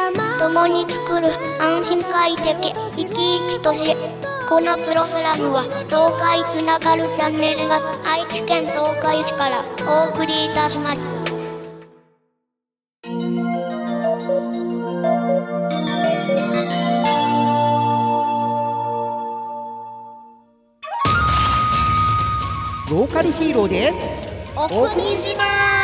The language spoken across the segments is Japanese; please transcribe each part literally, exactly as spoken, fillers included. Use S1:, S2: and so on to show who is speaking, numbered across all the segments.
S1: 共に作る安心快適生き生きとし、このプログラムは東海つながるチャンネルが愛知県東海市からお送りいたします。
S2: ローカルヒーローで
S1: お国自慢。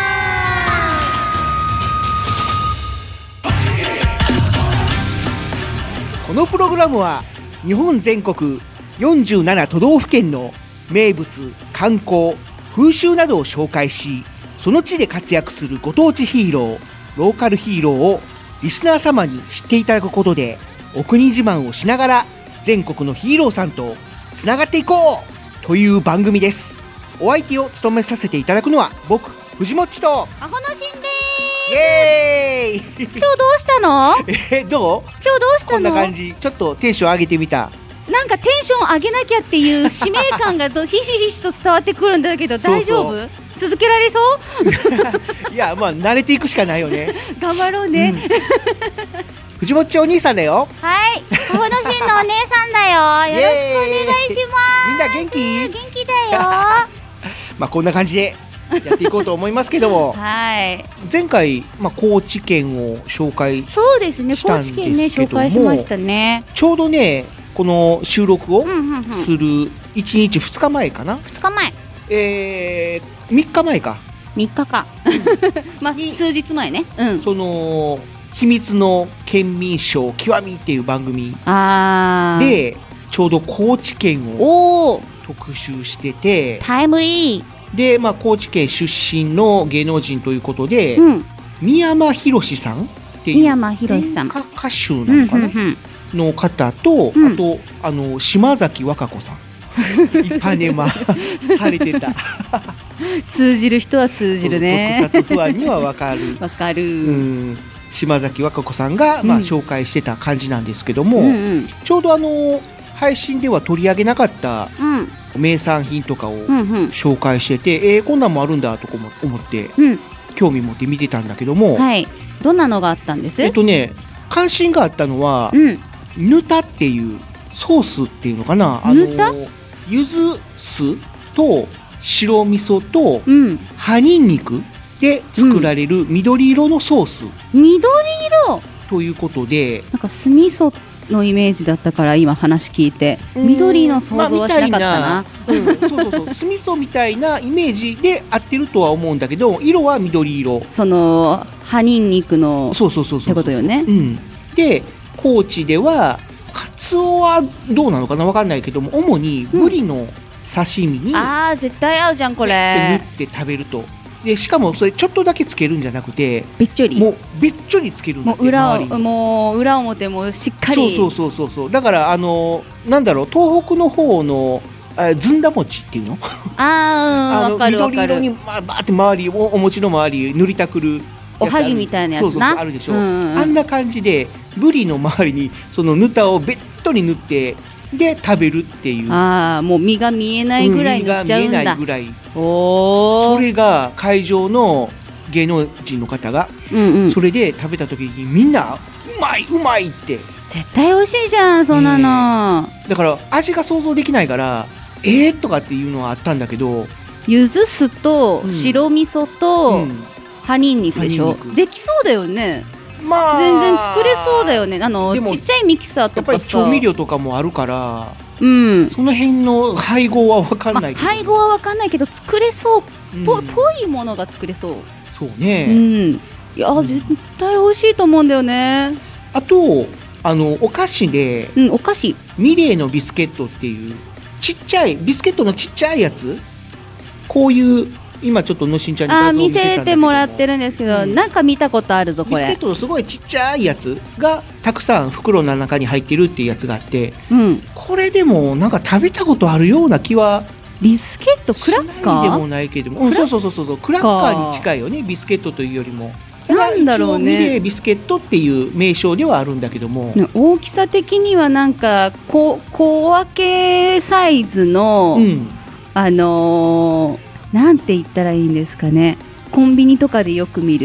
S2: このプログラムは日本全国よんじゅうなな都道府県の名物、観光、風習などを紹介し、その地で活躍するご当地ヒーロー、ローカルヒーローをリスナー様に知っていただくことで、お国自慢をしながら全国のヒーローさんとつながっていこうという番組です。お相手を務めさせていただくのは僕、藤もっちと
S3: アホのしんでーす。
S2: イエーイ
S3: 今日どうしたの
S2: えどう
S3: 今日どうしたの。
S2: こんな感じ。ちょっとテンション上げてみた。
S3: なんかテンション上げなきゃっていう使命感がひしひしと伝わってくるんだけど大丈夫？
S2: そう
S3: 続けられそう
S2: いや、まあ慣れていくしかないよね。
S3: 頑張ろうね、
S2: うん藤もっちお兄さんだよ。
S3: はいアホのしんのお姉さんだよ。よろしくお願いします
S2: みんな元気？
S3: 元気だよ
S2: まあこんな感じでやっていこうと思いますけども
S3: はい
S2: 前回、まあ、高知県を紹介
S3: そうですね、
S2: したんですけども
S3: 高知県ね紹介しましたね。
S2: ちょうどねこの収録を
S3: うんうんうん
S2: するいちにちふつかまえかな、
S3: ふつかまえ
S2: えー、みっかまえか
S3: みっかかまあ数日前ね。うん
S2: その秘密の県民賞極みっていう番組
S3: あー
S2: でちょうど高知県を
S3: おー
S2: 特集してて、
S3: タイムリー。
S2: で、まあ、高知県出身の芸能人ということで、
S3: うん
S2: 三山ひろしさんっていう
S3: 三山ひろしさん
S2: 演歌歌手なのかな、
S3: うんうんうん
S2: の方と、
S3: うん
S2: あとあの島崎和歌子さん一般ネマされてた
S3: 通じる人は通じるね。
S2: 特撮ファンにはわかる
S3: わかる、
S2: うん島崎和歌子さんが、まあ、
S3: うん
S2: 紹介してた感じなんですけども、
S3: うんうん
S2: ちょうどあの配信では取り上げなかった
S3: うん
S2: 名産品とかを
S3: うんうん
S2: 紹介してて、えーこんなんもあるんだとかも思って
S3: うん
S2: 興味持って見てたんだけども、
S3: はい。どんなのがあったんです？
S2: えっとね関心があったのは、
S3: うん
S2: ぬたっていうソースっていうのかな、あ
S3: ぬた
S2: のゆず酢と白味噌と
S3: うん
S2: 葉ニンニクで作られる緑色のソース
S3: 緑色。
S2: ということで、
S3: なんか酢味噌のイメージだったから今話聞いて
S2: うん
S3: 緑の想像はしなかったな。
S2: まあみたいなうん、そうそうそう酢味噌みたいなイメージで合ってるとは思うんだけど、色は緑色。
S3: その葉ニンニクの
S2: そうそうそうそう
S3: ってことよね。
S2: うん、で高知ではカツオはどうなのかなわかんないけども、主にブリの刺身に
S3: あー絶対合うじゃんこ
S2: 塗
S3: れ。
S2: って食べると。でしかもそれちょっとだけつけるんじゃなくて、
S3: べっちょり。
S2: もうべっちょりつけるんだって
S3: もう裏を
S2: 周りに
S3: もう裏表もしっかり。
S2: そうそうそうそうそう。だからあのなんだろう、東北の方のあずんだ餅っていうの
S3: あーうんわかるわ
S2: 緑
S3: かる。
S2: 色にまあバーって周りおお餅の周り塗りたくるやつある
S3: おはぎみたいなやつな。
S2: そうそうそうあるでしょ、
S3: うんうんうん
S2: あんな感じでブリの周りにそのぬたをべっとり塗ってで食べるっていう
S3: ああもう身が見えないぐらい塗っちゃうん
S2: 身が見えな
S3: だ。
S2: いぐらい。
S3: おお。
S2: それが会場の芸能人の方が
S3: うんうん。
S2: それで食べた時にみんなうまいうまいって。
S3: 絶対美味しいじゃんそんなの。
S2: だから味が想像できないからえーとかっていうのはあったんだけど、
S3: 柚子酢と
S2: うん
S3: 白味噌と
S2: うん
S3: 葉ニンニクでしょ。
S2: 葉ニンニク
S3: できそうだよね。
S2: まあ
S3: 全然作れそうだよね。あの
S2: でも
S3: ちっちゃいミキサー
S2: やっぱり
S3: とかさ。
S2: 調味料とかもあるから
S3: うん。
S2: その辺の配合は分かん
S3: まあ、
S2: ないけど、
S3: 配合は分かんないけど作れそう
S2: うん
S3: ぽ,、ぽいものが作れそう。
S2: そう
S3: う
S2: ね、
S3: ん。いや絶対美味しいと思うんだよね。
S2: あとあのお菓子で
S3: うんお菓子。
S2: ミレーのビスケットっていうちっちゃいビスケットのちっちゃいやつ、こういう今ちょっとのしんちゃんに
S3: あー見
S2: 画像を見せたんだけど
S3: せてもらってるんですけど、
S2: うん
S3: なんか見たことあるぞこれ。
S2: ビスケットのすごいちっちゃいやつがたくさん袋の中に入ってるっていうやつがあって、
S3: うん。
S2: これでもなんか食べたことあるような気は
S3: ビスケットクラッカ
S2: しないでも
S3: ー。
S2: ないけども、うん、そうそうそうそうクラッカーに近いよねビスケットというよりも。
S3: なんだろうね
S2: ただ一応ミレービスケットっていう名称ではあるんだけども、
S3: ね大きさ的にはなんかこ小分けサイズの、
S2: うん、
S3: あのーなんて言ったらいいんですかね。コンビニとかでよく見る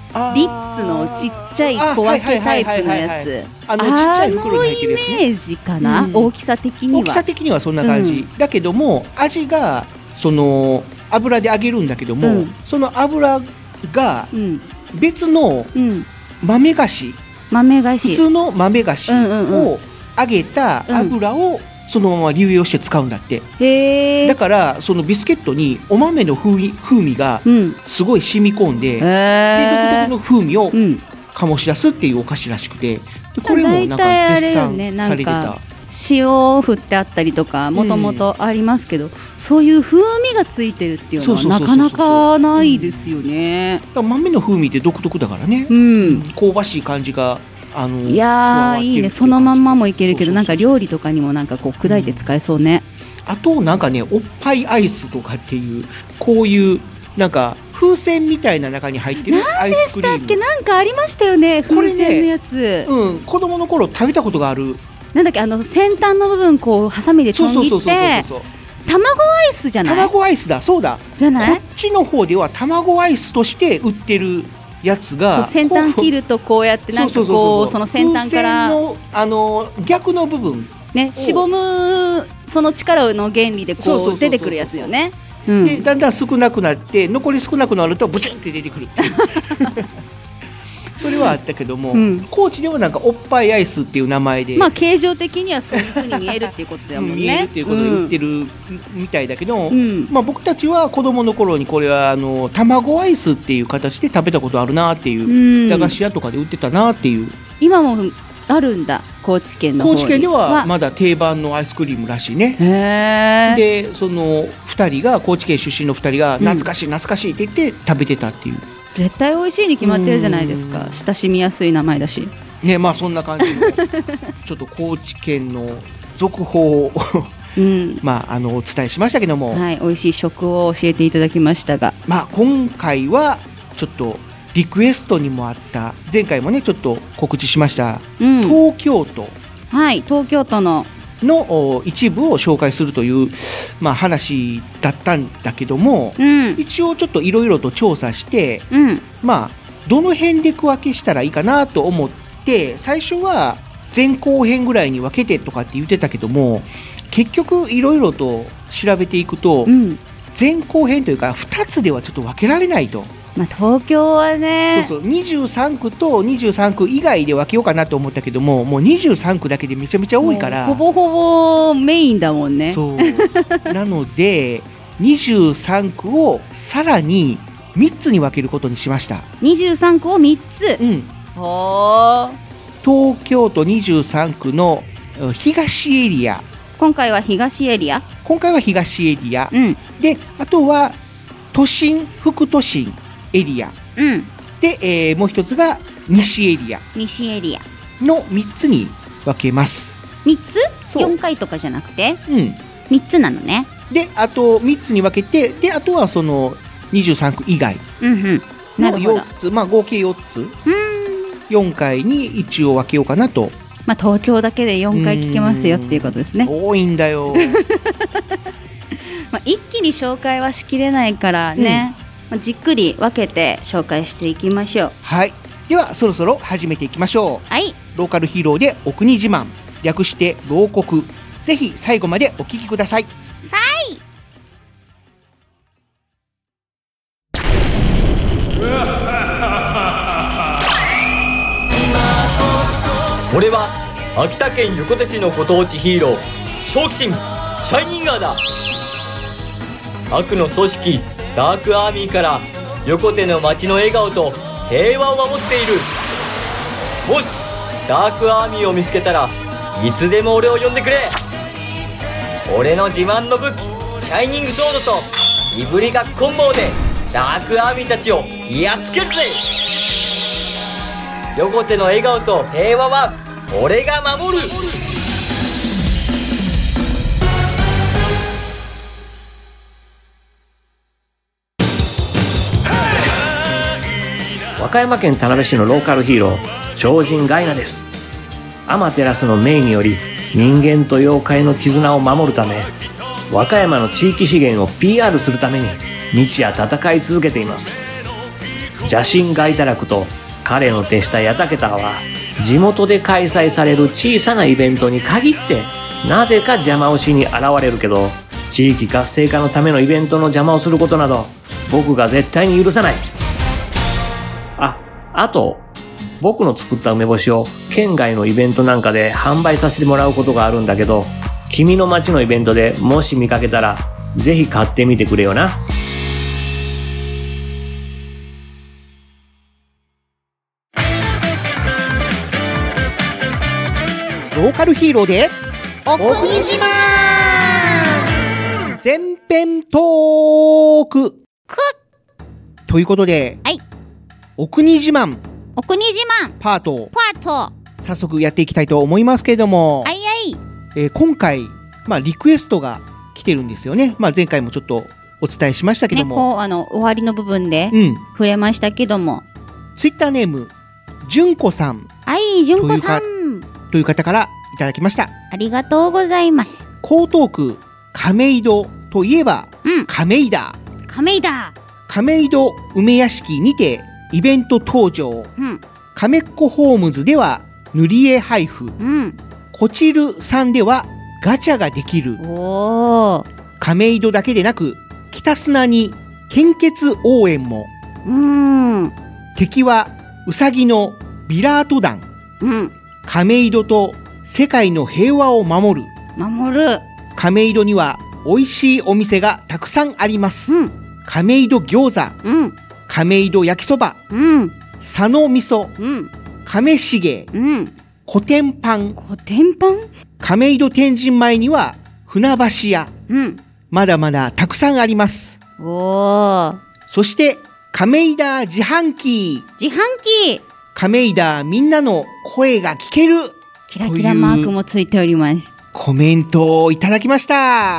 S3: リッツのちっちゃい小分けタイプのやつ、
S2: あのちっちゃい袋に入ってるやつね。
S3: あのイメージかな、うん、大きさ的には
S2: 大きさ的にはそんな感じ、うん、だけども味がその油で揚げるんだけども、うん、その油が別の豆菓子、うん、豆菓子普通の豆菓子を揚げた油をそのまま流用して使うんだって、うん、だからそのビスケットにお豆の風味、風味がすごい染み込んで、うん、で独特の風味を醸し出すっていうお菓子らしくて、でこれもなんか絶賛されてた。
S3: 塩を振ってあったりとかもともとありますけど、うん、そういう風味がついてるっていうのはなかなかないですよね。
S2: うん、豆の風味って独特だからね、うん、香ばしい感じがあの
S3: いやーいいね、そのまんまもいけるけど、なんか料理とかにもなんかこう砕いて使えそうね。
S2: うん、あとなんかね、おっぱいアイスとかっていうこういうなんか風船みたいな中に入ってるアイスクリーム。
S3: 何でしたっけ、なんかありましたよね、風船のやつ。
S2: ね、うん、子供の頃食べたことがある。
S3: なんだっけ、あの先端の部分こうハサミでちょん切って卵アイスじゃない？
S2: 卵アイスだ、そうだ。
S3: じゃない？
S2: こっちの方では卵アイスとして売ってるやつが、
S3: 先端切るとこうやってなんかこうその先端から
S2: のあの逆の部分
S3: ね、しぼむその力の原理でこう出てくるやつよね。
S2: でだんだん少なくなって残り少なくなるとブチュンって出てくるっていうそれはあったけども、うん、高知ではなんかおっぱいアイスっていう名前で、
S3: まあ形状的にはそういう風に見えるっていうことだもんね。
S2: 見えるっていうことで言ってるみたいだけど、うん、まあ僕たちは子供の頃にこれはあの卵アイスっていう形で食べたことあるなっていう、うん、駄菓子屋とかで売ってたなっていう。
S3: 今もあるんだ、高知県の方に。
S2: 高知県ではまだ定番のアイスクリームらしいね。
S3: へ
S2: でそのふたりが高知県出身のふたりが懐かしい懐かしいって言って食べてたっていう。
S3: 絶対美味しいに決まってるじゃないですか。親しみやすい名前だし
S2: ね。まあそんな感じのちょっと高知県の続報をうん、まああのお伝えしましたけども、
S3: はい、美味しい食を教えていただきましたが、
S2: まあ今回はちょっとリクエストにもあった、前回もねちょっと告知しました、うん、東京都、
S3: はい、東京都の
S2: の一部を紹介するという、まあ、話だったんだけども、うん、一応ちょっといろいろと調査して、うん、まあどの辺で区分けしたらいいかなと思って、最初は前後編ぐらいに分けてとかって言ってたけども、結局いろいろと調べていくと、うん、前後編というかふたつではちょっと分けられないと。
S3: まあ、東京はね、
S2: そうそう、にじゅうさんくとにじゅうさんく以外で分けようかなと思ったけども、もうにじゅうさんくだけでめちゃめちゃ多いから、
S3: ほぼほぼメインだもんね。
S2: そうなのでにじゅうさんくをさらにみっつに分けることにしました。
S3: にじゅうさんくをみっつ、うん、
S2: 東京都にじゅうさんくの東エリア、
S3: 今回は東エリア
S2: 今回は東エリア、うん、であとは都心副都心エリア、うん、で、えー、もう一つが西エリア
S3: 西エリア
S2: のみっつに分けます。
S3: みっつ ?よん 回とかじゃなくて、うん、みっつなのね。
S2: であとみっつに分けて、であとはそのにじゅうさんく以外のよっつ、うんうん、まあ合計よっつ、うん、よんかいに一応分けようかなと。
S3: まあ東京だけでよんかい聞けますよっていうことですね。
S2: 多いんだよ
S3: まあ一気に紹介はしきれないからね、うん、じっくり分けて紹介していきましょう。
S2: はい、ではそろそろ始めていきましょう。
S3: はい、
S2: ローカルヒーローでお国自慢、略して牢国、ぜひ最後までお聞きください。
S3: さい
S4: 俺は秋田県横手市のご当地ヒーロー、正気神シャイニンガーだ。悪の組織ダークアーミーから横手の街の笑顔と平和を守っている。もしダークアーミーを見つけたらいつでも俺を呼んでくれ。俺の自慢の武器シャイニングソードといぶりがっこん棒でダークアーミーたちをやっつけるぜ。横手の笑顔と平和は俺が守る。
S5: 和歌山県田辺市のローカルヒーロー、超人ガイナです。アマテラスの命により人間と妖怪の絆を守るため、和歌山の地域資源を ピーアール するために日夜戦い続けています。 邪神ガイタラクと彼の手下ヤタケタは地元で開催される小さなイベントに限ってなぜか邪魔をしに現れるけど、地域活性化のためのイベントの邪魔をすることなど僕が絶対に許さない。あ、あと僕の作った梅干しを県外のイベントなんかで販売させてもらうことがあるんだけど、君の町のイベントでもし見かけたらぜひ買ってみてくれよな。
S2: ローカルヒーローで
S1: お国自慢
S2: 前編トーク
S1: く
S2: ということで、
S1: はい、
S2: お国自慢
S1: お国自慢
S2: パート
S1: パート
S2: 早速やっていきたいと思いますけれども、
S1: あいあい
S2: えー今回、まあ、リクエストが来てるんですよね。まあ、前回もちょっとお伝えしましたけど
S3: ね、
S2: も、
S3: こうあの終わりの部分で
S2: うん、
S3: 触れましたけども、
S2: ツイッターネームじゅんこさん
S3: はい純子さん
S2: という方からいただきました。
S3: ありがとうございます。
S2: 江東区亀戸といえば、
S3: うん
S2: 亀戸
S3: 亀田
S2: 亀戸梅屋敷にてイベント登場。
S3: うん
S2: 亀っ子ホームズでは塗り絵配布、
S3: うん
S2: こちるさんではガチャができる。
S3: おー
S2: 亀戸だけでなく北砂に献血応援も。
S3: うーん
S2: 敵はウサギのビラート団。
S3: うん
S2: 亀戸と世界の平和を守る。
S3: 守る
S2: 亀戸には美味しいお店がたくさんあります。
S3: うん
S2: 亀戸餃子、
S3: うん
S2: 亀戸焼きそば、
S3: うん
S2: 佐野味噌、
S3: うん
S2: 亀重、
S3: うん
S2: 古典パン。
S3: コテンパン
S2: 亀戸天神前には船橋屋。
S3: うん
S2: まだまだたくさんあります。
S3: おー
S2: そして亀戸自販機。
S3: 自販機
S2: 亀戸みんなの声が聞ける。
S3: キラキラマークもついております。
S2: コメントをいただきました。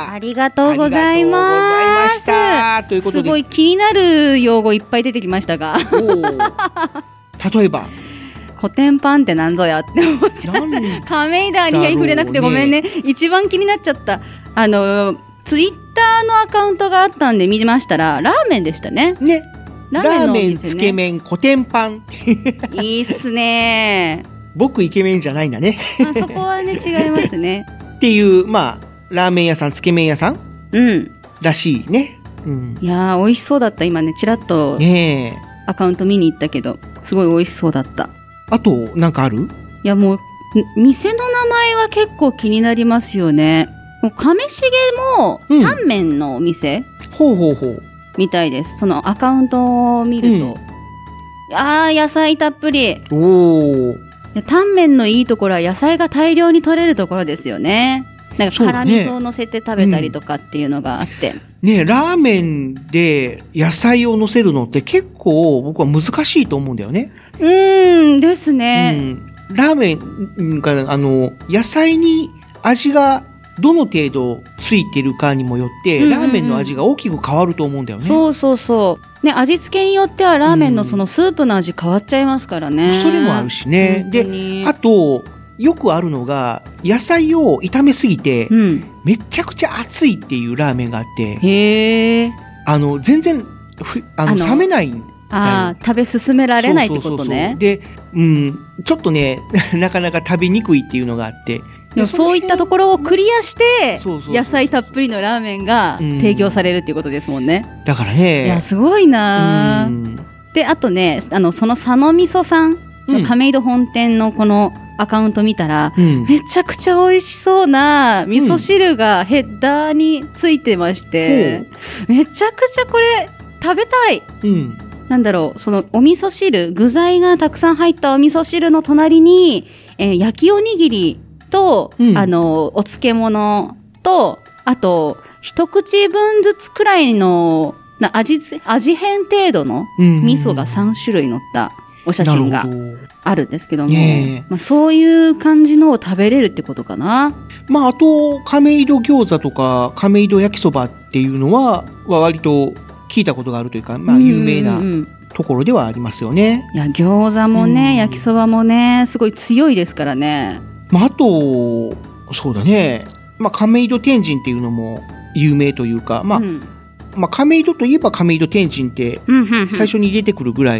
S3: ありがとうございます。
S2: ありがとうございましたということで、
S3: すごい気になる用語いっぱい出てきましたが、
S2: おー例えば
S3: 古典パンってなんぞやって思っちゃ
S2: 何
S3: った。亀戸に触れなくてごめんね。一番気になっちゃった。あのツイッターのアカウントがあったんで見ましたら、ラーメンでしたね。
S2: ね、
S3: ラ
S2: ラーメン、
S3: ーメンのお店ね
S2: つけ麺、古典パン。
S3: いいっすね。
S2: 僕イケメンじゃないんだね。
S3: あそこはね違いますね。
S2: っていう、まあ、ラーメン屋さん、つけ麺屋さん
S3: うん。
S2: らしいね。うん。
S3: いやー美味しそうだった。今ねちらっと
S2: ねえ。
S3: アカウント見に行ったけど、すごい美味しそうだった。
S2: あと、なんかある？
S3: いやもう店の名前は結構気になりますよね。もう亀重も
S2: うん
S3: タンメンのお店
S2: ほうほうほう。
S3: みたいです。そのアカウントを見ると、あー野菜たっぷり。
S2: おー。
S3: いやタンメンのいいところは野菜が大量に取れるところですよね。なんか辛
S2: そうだね
S3: 味噌を乗せて食べたりとかっていうのがあって、
S2: ねえ、ラーメンで野菜を乗せるのって結構僕は難しいと思うんだよね。
S3: うーんです
S2: う
S3: ね。
S2: ん。ラーメンが、あの、野菜に味がどの程度ついてるかにもよって、
S3: うんうんうん
S2: ラーメンの味が大きく変わると思うんだよね。
S3: そうそうそう。ね、味付けによってはラーメンのそのスープの味変わっちゃいますからね。
S2: それもあるしね。
S3: 本当
S2: で、
S3: に
S2: あと、よくあるのが、野菜を炒めすぎて、
S3: うん。
S2: めちゃくちゃ熱いっていうラーメンがあって、
S3: へえ。
S2: あの、全然、ふあの、
S3: あの
S2: 冷めないんだよ。
S3: ああ、食べ進められないってこと
S2: そうそうそう
S3: ね
S2: そう。で、うん、ちょっとね、なかなか食べにくいっていうのがあって。
S3: でもそういったところをクリアして
S2: そうそうそう
S3: 野菜たっぷりのラーメンが
S2: うん
S3: 提供されるっていうことですもんね。
S2: だからね。
S3: いやすごいなー。
S2: うん
S3: であとね、あのその佐野味噌さんの亀戸本店のこのアカウント見たら、
S2: うん
S3: めちゃくちゃ美味しそうな味噌汁がヘッダーについてまして、めちゃくちゃこれ食べたい。
S2: うん。
S3: なんだろう、そのお味噌汁、具材がたくさん入ったお味噌汁の隣に、えー焼きおにぎりと、
S2: うん
S3: あの、お漬物と、あと、一口分ずつくらいの、な味つ、味変程度の
S2: うん
S3: 味噌がさん種類載ったお写真が
S2: なるほど
S3: あるんですけども、
S2: ねえ
S3: まあ、そういう感じのを食べれるってことかな。
S2: まあ、あと、亀戸餃子とか、亀戸焼きそばっていうのは、は割と聞いたことがあるというか、まあ、有名な
S3: うんうんうん
S2: ところではありますよね。
S3: いや、餃子も
S2: うん
S3: ね、焼きそばもね、すごい強いですからね。
S2: まあ、あと、そうだね。まあ、亀戸天神っていうのも有名というか、まあ、
S3: うん
S2: まあ、亀戸といえば亀戸天神って
S3: うんうんうん
S2: 最初に出てくるぐらい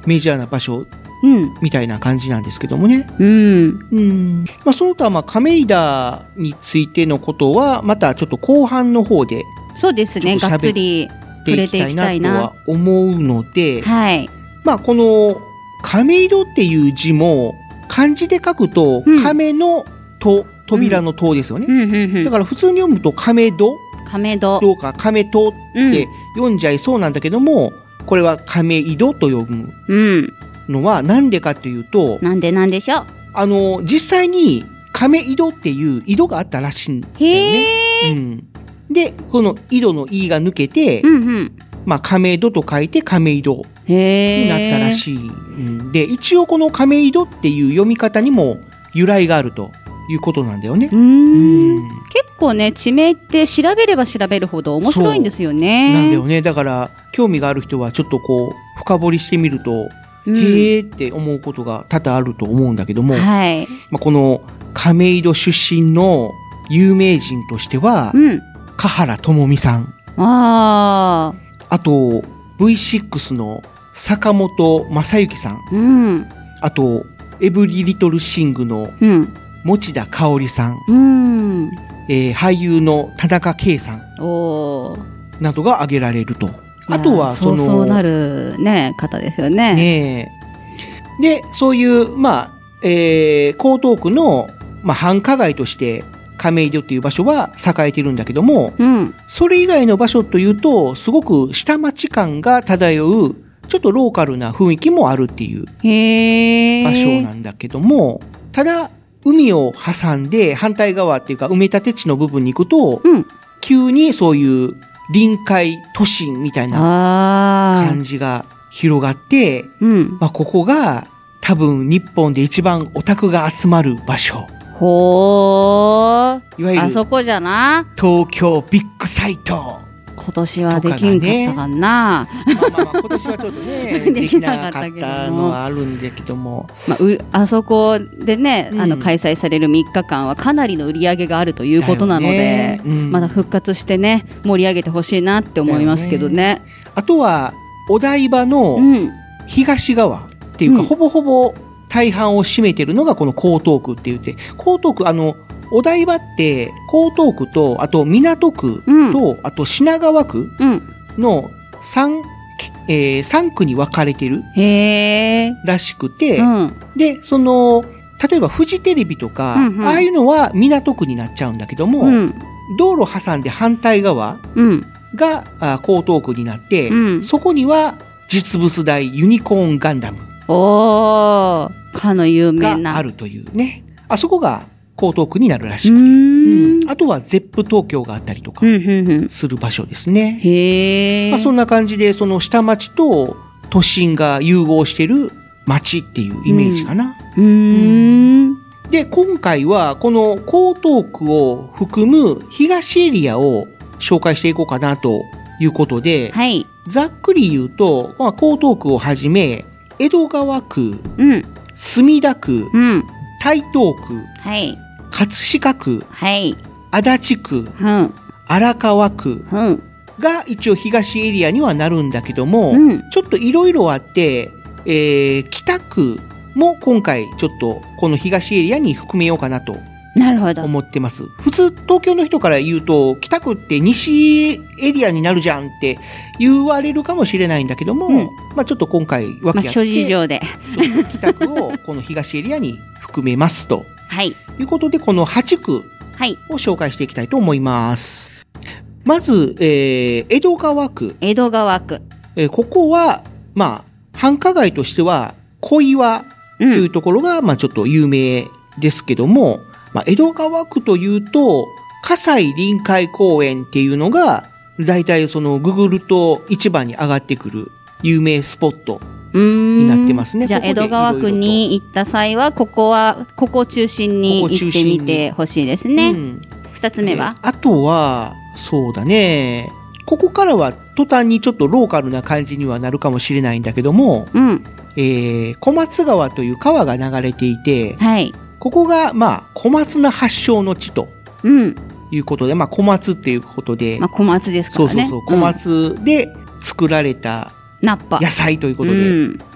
S2: メジャーな場所
S3: うん。
S2: みたいな感じなんですけどもね。
S3: うん。
S2: うん。まあ、その他、まあ、亀田についてのことは、またちょっと後半の方で
S3: そうですね。
S2: ちょっと喋っ
S3: がっつり触れてい
S2: でいきたい
S3: きたいな。
S2: なとは思うので、
S3: はい。
S2: まあ、この亀戸っていう字も漢字で書くと、
S3: うん
S2: 亀の戸、扉の戸ですよね。
S3: うんうんうん。
S2: だから普通に読むと亀戸
S3: 亀戸。
S2: どうか亀戸っ
S3: うん。
S2: て読んじゃいそうなんだけども、これは亀戸と読む
S3: うん。
S2: のはなんでかというと、
S3: なんでなんでしょう。
S2: あの、実際に亀戸っていう井戸があったらしいんだよね。
S3: へえ。
S2: うん。で、この井戸の井が抜けて、
S3: うんうん。
S2: まあ亀戸と書いて亀戸
S3: へえ。
S2: になったらしい。うんで、一応この亀戸っていう読み方にも由来があるということなんだよね
S3: う。ー。
S2: うんん。
S3: 結構ね、地名って調べれば調べるほど面白いんですよね。
S2: なんだよね。だから、興味がある人はちょっとこう、深掘りしてみると、
S3: うん。
S2: へーって思うことが多々あると思うんだけども、
S3: はい。
S2: まあ、この亀戸出身の有名人としては、
S3: うん。
S2: 香原朋美さん、
S3: ああ。
S2: あと ブイシックス の坂本正幸さん、
S3: うん。
S2: あとエブリリトルシングの
S3: うん。
S2: 持田香織さん、
S3: うん。
S2: えー俳優の田中圭さん
S3: おー。
S2: などが挙げられると。あとはその、
S3: そうそうなるね、方ですよね。
S2: ねえ。で、そういう、まあ、えー、江東区の、まあ、繁華街として亀戸っていう場所は栄えてるんだけども、
S3: うん。
S2: それ以外の場所というと、すごく下町感が漂う、ちょっとローカルな雰囲気もあるっていう
S3: へえ。
S2: 場所なんだけども、ただ、海を挟んで反対側っていうか埋め立て地の部分に行くと、
S3: うん。
S2: 急にそういう臨海都心みたいな
S3: ああ。
S2: 感じが広がって、
S3: うん。
S2: まあ、ここが多分日本で一番オタクが集まる場所。
S3: ほー。
S2: いわゆる
S3: あそこじゃな。
S2: 東京ビッグサイト。
S3: 今年はできんかったかな。
S2: まあまあまあ今年はちょっとね、
S3: で
S2: で
S3: きなか
S2: きなかっ
S3: ったけども
S2: たのはあるんだけども。
S3: まあ、うあそこでね、
S2: うん
S3: あの開催されるみっかかんはかなりの売り上げがあるということなので、
S2: だよねうん
S3: まだ復活してね盛り上げてほしいなって思いますけどね。
S2: あとは、お台場の
S3: うん、
S2: 東側っていうか、
S3: うん
S2: ほぼほぼ大半を占めてるのがこの江東区って言って、江東区、あの、お台場って江東区と、あと港区と、あと品川区
S3: うん、
S2: の三、えー、三区に分かれてる
S3: へえ、
S2: らしくて、
S3: うん、
S2: で、その、例えばフジテレビとか、
S3: うんうん
S2: ああいうのは港区になっちゃうんだけども、
S3: うん、
S2: 道路挟んで反対側
S3: うん、
S2: があ江東区になって、
S3: うん
S2: そこには実物大ユニコーンガンダム
S3: おー、かの有名な。
S2: があるというね。あそこが江東区になるらし
S3: う
S2: くて。
S3: ーん、
S2: うんあとはゼップ東京があったりとか
S3: うん、うん、うん。
S2: する場所ですね。
S3: へえ。
S2: まあ、そんな感じで、その下町と都心が融合してる町っていうイメージかな。
S3: うーん。
S2: で、今回はこの江東区を含む東エリアを紹介していこうかなということで、
S3: はい。
S2: ざっくり言うと、まあ、江東区をはじめ、江戸川区、
S3: うん、
S2: 墨田区、
S3: うん。
S2: 台東区、
S3: はい。
S2: 葛飾区、
S3: はい。
S2: 足立区、
S3: うん、
S2: 荒川区
S3: うん、
S2: が一応東エリアにはなるんだけども、
S3: うん。
S2: ちょっといろいろあって、えー、北区も今回ちょっとこの東エリアに含めようかなと
S3: なるほど。
S2: 思ってます。普通東京の人から言うと、北区って西エリアになるじゃんって言われるかもしれないんだけども、
S3: うん
S2: まあちょっと今回分
S3: まあ、
S2: け合って、
S3: 諸事情で。
S2: ちょっと北区をこの東エリアに含めますと
S3: はい。
S2: いうことで、このはち区
S3: はい。
S2: を紹介していきたいと思います。まず、えー、江戸川区。
S3: 江戸川区。
S2: えーここは、まあ、繁華街としては、小岩と
S3: うん。
S2: いうところが、まあちょっと有名ですけども、まあ江戸川区というと、葛西臨海公園っていうのが、だいたいそのググると一番に上がってくる有名スポット。
S3: うーん
S2: になってますね
S3: じゃあ、江
S2: ここで
S3: 戸川区に行った際は、ここは、ここを中心に
S2: ここ
S3: 行って
S2: 中心に
S3: みてほしいですね。
S2: うん
S3: 二つ目は
S2: であとは、そうだね。ここからは途端にちょっとローカルな感じにはなるかもしれないんだけども、
S3: うん。
S2: えー、小松川という川が流れていて、
S3: はい。
S2: ここが、まあ、小松菜発祥の地と
S3: うん。
S2: いうことで、まあ、小松っていうことで、
S3: まあ、小松ですからね。
S2: そうそうそう、小松で作られた
S3: うん。ナッパ。
S2: 野菜ということで、
S3: うん。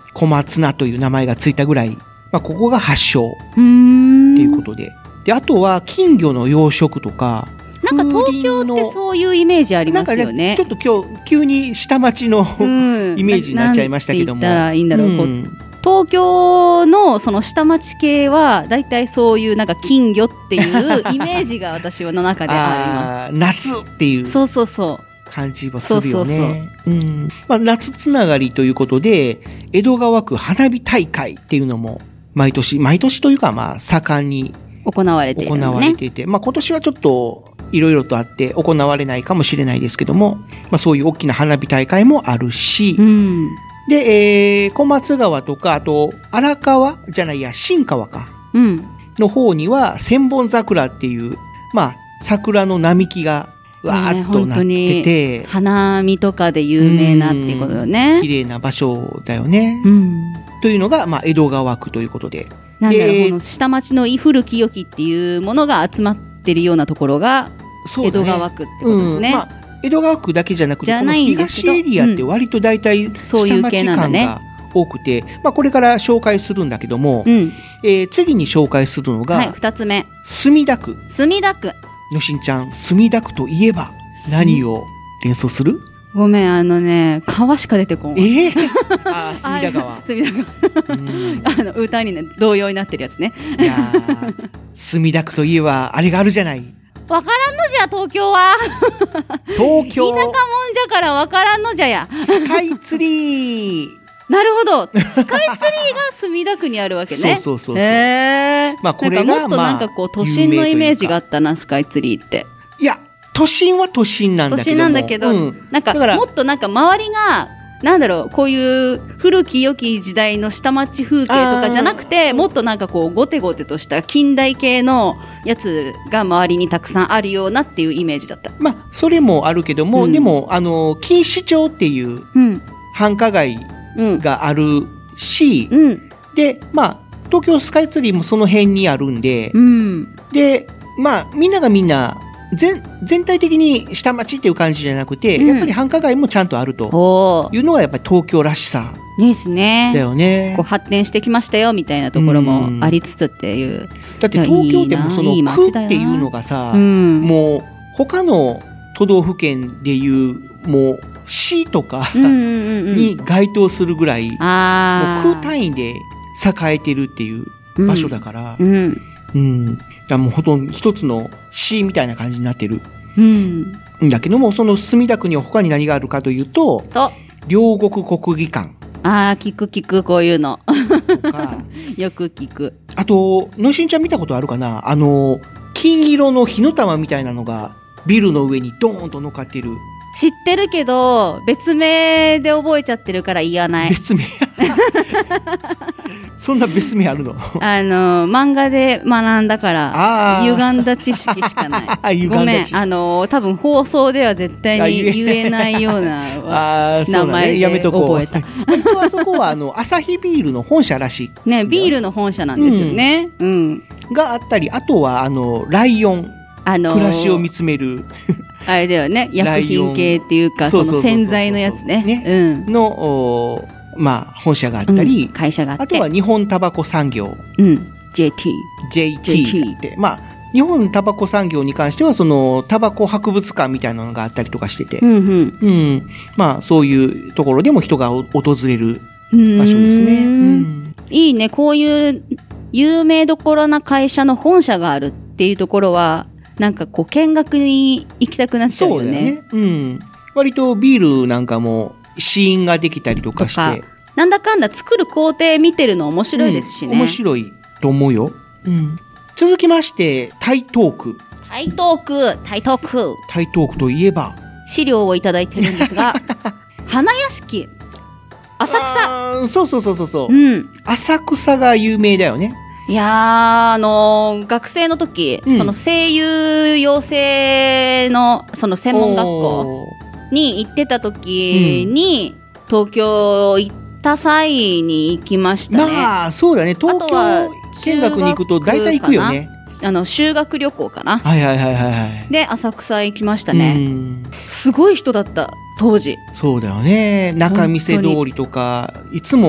S2: 小松菜という名前がついたぐらい、まあ、ここが発祥
S3: うーん
S2: っていうことで。で、あとは金魚の養殖とか、
S3: なんか東京ってそういうイメージありますよ
S2: なんか
S3: ね。
S2: ちょっと今日、急に下町の、
S3: うん、
S2: イメージになっちゃいましたけども。
S3: なんて言ったらいいんだろう。こう
S2: うん
S3: 東京のその下町系はだいたいそういうなんか金魚っていうイメージが私の中であ
S2: あー夏っていう
S3: ります。そうそうそ
S2: 感じはするよね。
S3: そうそうそう
S2: うんまあ、夏つながりということで、江戸川区花火大会っていうのも毎年、毎年というかまあ盛んに
S3: う行われてい
S2: 行
S3: るのね。
S2: われていて、まあ今年はちょっといろいろとあって行われないかもしれないですけども、まあそういう大きな花火大会もあるし、
S3: うん。
S2: で、えー、小松川とか、あと荒川じゃないや、新川か。
S3: うん。
S2: の方には千本桜っていう、まあ桜の並木がわーっとなってて、
S3: 花見とかで有名なっていうことよ
S2: うん
S3: ね
S2: 綺。麗な場所だよね。
S3: うん。
S2: というのが、まあ、江戸川区ということで。
S3: なんだろう、
S2: で
S3: この下町の古き良きっていうものが集まってるようなところが江
S2: そうだね
S3: 戸川区ってことですね。
S2: うんまあ、江戸川区だけじゃなくて、
S3: じゃ
S2: この
S3: ないんですけど
S2: 東エリアって割と大体
S3: そういう
S2: 下町
S3: 系なんだね
S2: 感が多くて、まあ、これから紹介するんだけども、
S3: うん。
S2: えー次に紹介するのが、
S3: はい、二つ目。
S2: 墨田区。
S3: 墨田区。
S2: のしんちゃん、墨田区といえば何を連想する？
S3: ごめん、あのね、川しか出てこんわ。
S2: ええあー、墨田川。
S3: 墨田川。
S2: うん
S3: あの、歌にね、同様になってるやつね。
S2: いやー墨田区といえば、あれがあるじゃない。
S3: わからんのじゃ、東京は。
S2: 東京
S3: 田舎もんじゃからわからんのじゃや。
S2: スカイツリー。
S3: なるほど。スカイツリーが墨田区にあるわけね。
S2: そうそうそうそう
S3: へー。
S2: まあこれが
S3: なんかもっとなんかこう、都心のイメージがあったな、スカイツリーって。
S2: いや、都心は都心なんだ
S3: 都
S2: けども。
S3: 心なんだけど、
S2: うん
S3: なんか
S2: だから
S3: もっとなんか周りが、なんだろう、こういう古き良き時代の下町風景とかじゃなくて、もっとなんかこう、ゴテゴテとした近代系のやつが周りにたくさんあるようなっていうイメージだった。
S2: まあ、それもあるけども、
S3: うん
S2: でも、あの、錦糸町っていう
S3: うん。
S2: 繁華街
S3: うん。
S2: があるし、
S3: うん。
S2: で、まあ、東京スカイツリーもその辺にあるんで、
S3: うん。
S2: で、まあ、みんながみんな、全、全体的に下町っていう感じじゃなくて、
S3: うん
S2: やっぱり繁華街もちゃんとあると
S3: おー。
S2: いうのがやっぱり東京らしさ
S3: いいですね。
S2: だよね
S3: こう。発展してきましたよみたいなところもありつつっていう。
S2: だって東京ってもうその
S3: いいな
S2: 区っていうのがさ、
S3: うん。
S2: もう他の都道府県でいう、もう市とか
S3: うんうんうんうん。
S2: に該当するぐらい、もう
S3: あー。
S2: 区単位で栄えてるっていう場所だから、
S3: うん。
S2: うん。だからもうほとんど一つの市みたいな感じになってる
S3: うん。
S2: んだけども、その墨田区には他に何があるかというと、
S3: と、
S2: 両国国技館
S3: あー、聞く聞く、こういうの。
S2: とか、
S3: よく聞く。
S2: あと、のしんちゃん見たことあるかな、あの、金色の火の玉みたいなのがビルの上にドーンと乗っかってる。
S3: 知ってるけど、別名で覚えちゃってるから言わない。
S2: 別名そんな別名あるの
S3: あの、漫画で学んだから、
S2: あー
S3: 歪んだ知識しかない。
S2: 歪んだ
S3: ごめん、
S2: 知識
S3: あの、多分放送では絶対に言えないような
S2: あーそうだね
S3: 名前で
S2: やめとこう
S3: 覚えた。
S2: 一応あそこはあの、アサヒビールの本社らしい。
S3: ね、ビールの本社なんですよね。うん。
S2: があったり、あとはあの、ライオン。
S3: あのー
S2: 暮らしを見つめる
S3: あれだよね、薬品系っていうか、
S2: ライオン
S3: その洗剤のやつね。
S2: ね
S3: うん。
S2: の、おまあ、本社があった
S3: うん
S2: り、
S3: 会社があって。
S2: あとは日本タバコ産業、
S3: うん。ジェイティー。
S2: ジェイティー って、まあ、日本タバコ産業に関しては、その、タバコ博物館みたいなのがあったりとかしてて、
S3: うんうん。
S2: うん。まあ、そういうところでも人がお訪れる
S3: 場
S2: 場所ですね。うん。
S3: いいね、こういう有名どころな会社の本社があるっていうところは、なんかこう見学に行きたくなっちゃうよね。
S2: そうだよね。うん。割とビールなんかも試飲ができたりとかして。
S3: とかなんだかんだ作る工程見てるの面白いですしね。
S2: うん面白いと思うよ。うん。続きまして、台東区。
S3: 台東区、台東区。
S2: 台東区といえば、
S3: 資料をいただいてるんですが、花屋敷。浅草。
S2: あーそうそうそうそうそう、
S3: うん。
S2: 浅草が有名だよね。
S3: いやー、あのー学生の時、
S2: うん
S3: その声優養成の、その専門学校
S2: おー
S3: に行ってた時に、東京行った際に行きましたね。
S2: まあ、そうだね。東
S3: あとは
S2: 京見学に行くと大体行くよね。
S3: あの、修学旅行かな。
S2: はいはいはいはいはい。
S3: で、浅草行きました
S2: う
S3: ね。
S2: ん
S3: すごい人だった、当時。
S2: そうだよね。中見世通りとか、いつも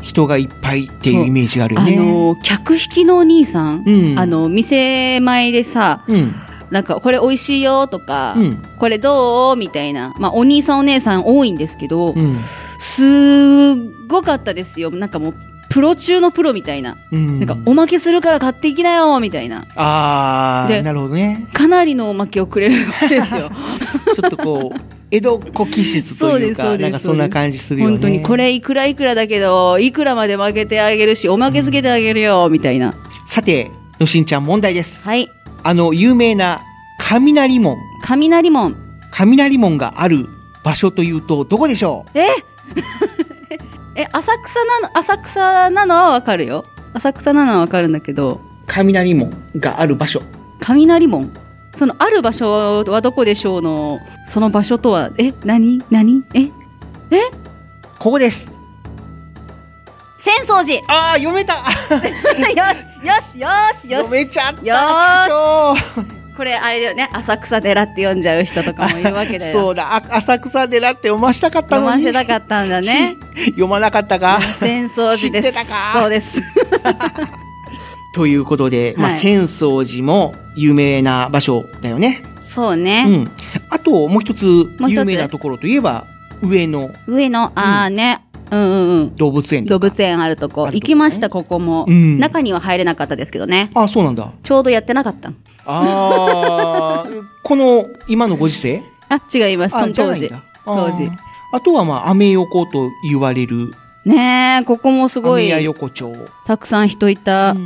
S2: 人がいっぱいっていうイメージがあるよね。
S3: あの、客引きのお兄さん、
S2: うん、
S3: あの、店前でさ、
S2: うん、
S3: なんか、これ美味しいよとか、
S2: うん、こ
S3: れどうみたいな。まあ、お兄さんお姉さん多いんですけど、
S2: うん、
S3: すっごかったですよ。なんかもう、プロ中のプロみたいな。うん、なんか、おまけするから買っていきなよみたいな。
S2: あー、なるほどね。
S3: かなりのおまけをくれるわけですよ。
S2: ちょっとこう、江戸っ子気質というか、なんかそんな感じするよね。
S3: 本当に、これいくらいくらだけど、いくらまで負けてあげるし、おまけつけてあげるよ、みたいな。
S2: さて、のしんちゃん問題です。
S3: はい。
S2: あの、有名な、雷門。
S3: 雷門。
S2: 雷門がある場所というと、どこでしょう？
S3: ええ、浅草なの、浅草なのはわかるよ。浅草なのはわかるんだけど。
S2: 雷門がある場所。
S3: 雷門。そのある場所はどこでしょうの、その場所とは、え、何何ええ
S2: ここです。
S3: 浅草寺。
S2: ああ、読めた。
S3: よし、よし、よし、よし。
S2: 読めちゃった。
S3: よーし。これあれだよね、浅草寺って読んじゃう人とかもいるわけだよ。
S2: そうだ、浅草寺って読ましたかったのに。
S3: 読ませたかったんだね。
S2: 読まなかったか。
S3: 浅草寺です。知
S2: ってたか。
S3: そうです。
S2: ということで、まあ、はい、浅草寺も有名な場所だよね。
S3: そうね。
S2: うん。あと、もう一つ有名なところといえば、上野。
S3: 上野、ああね。うんうんうん。
S2: 動物園とか。
S3: 動物園あるとこ。行きました、ここも、うん。中には入れなかったですけどね。
S2: あ、そうなんだ。
S3: ちょうどやってなかった。
S2: ああ、この、今のご時世？
S3: あ、違います。当時。当時。
S2: あとは、まあ、アメ横と言われる。
S3: ねえ、ここもすごい。
S2: アメヤ横丁。
S3: たくさん人いた。うん、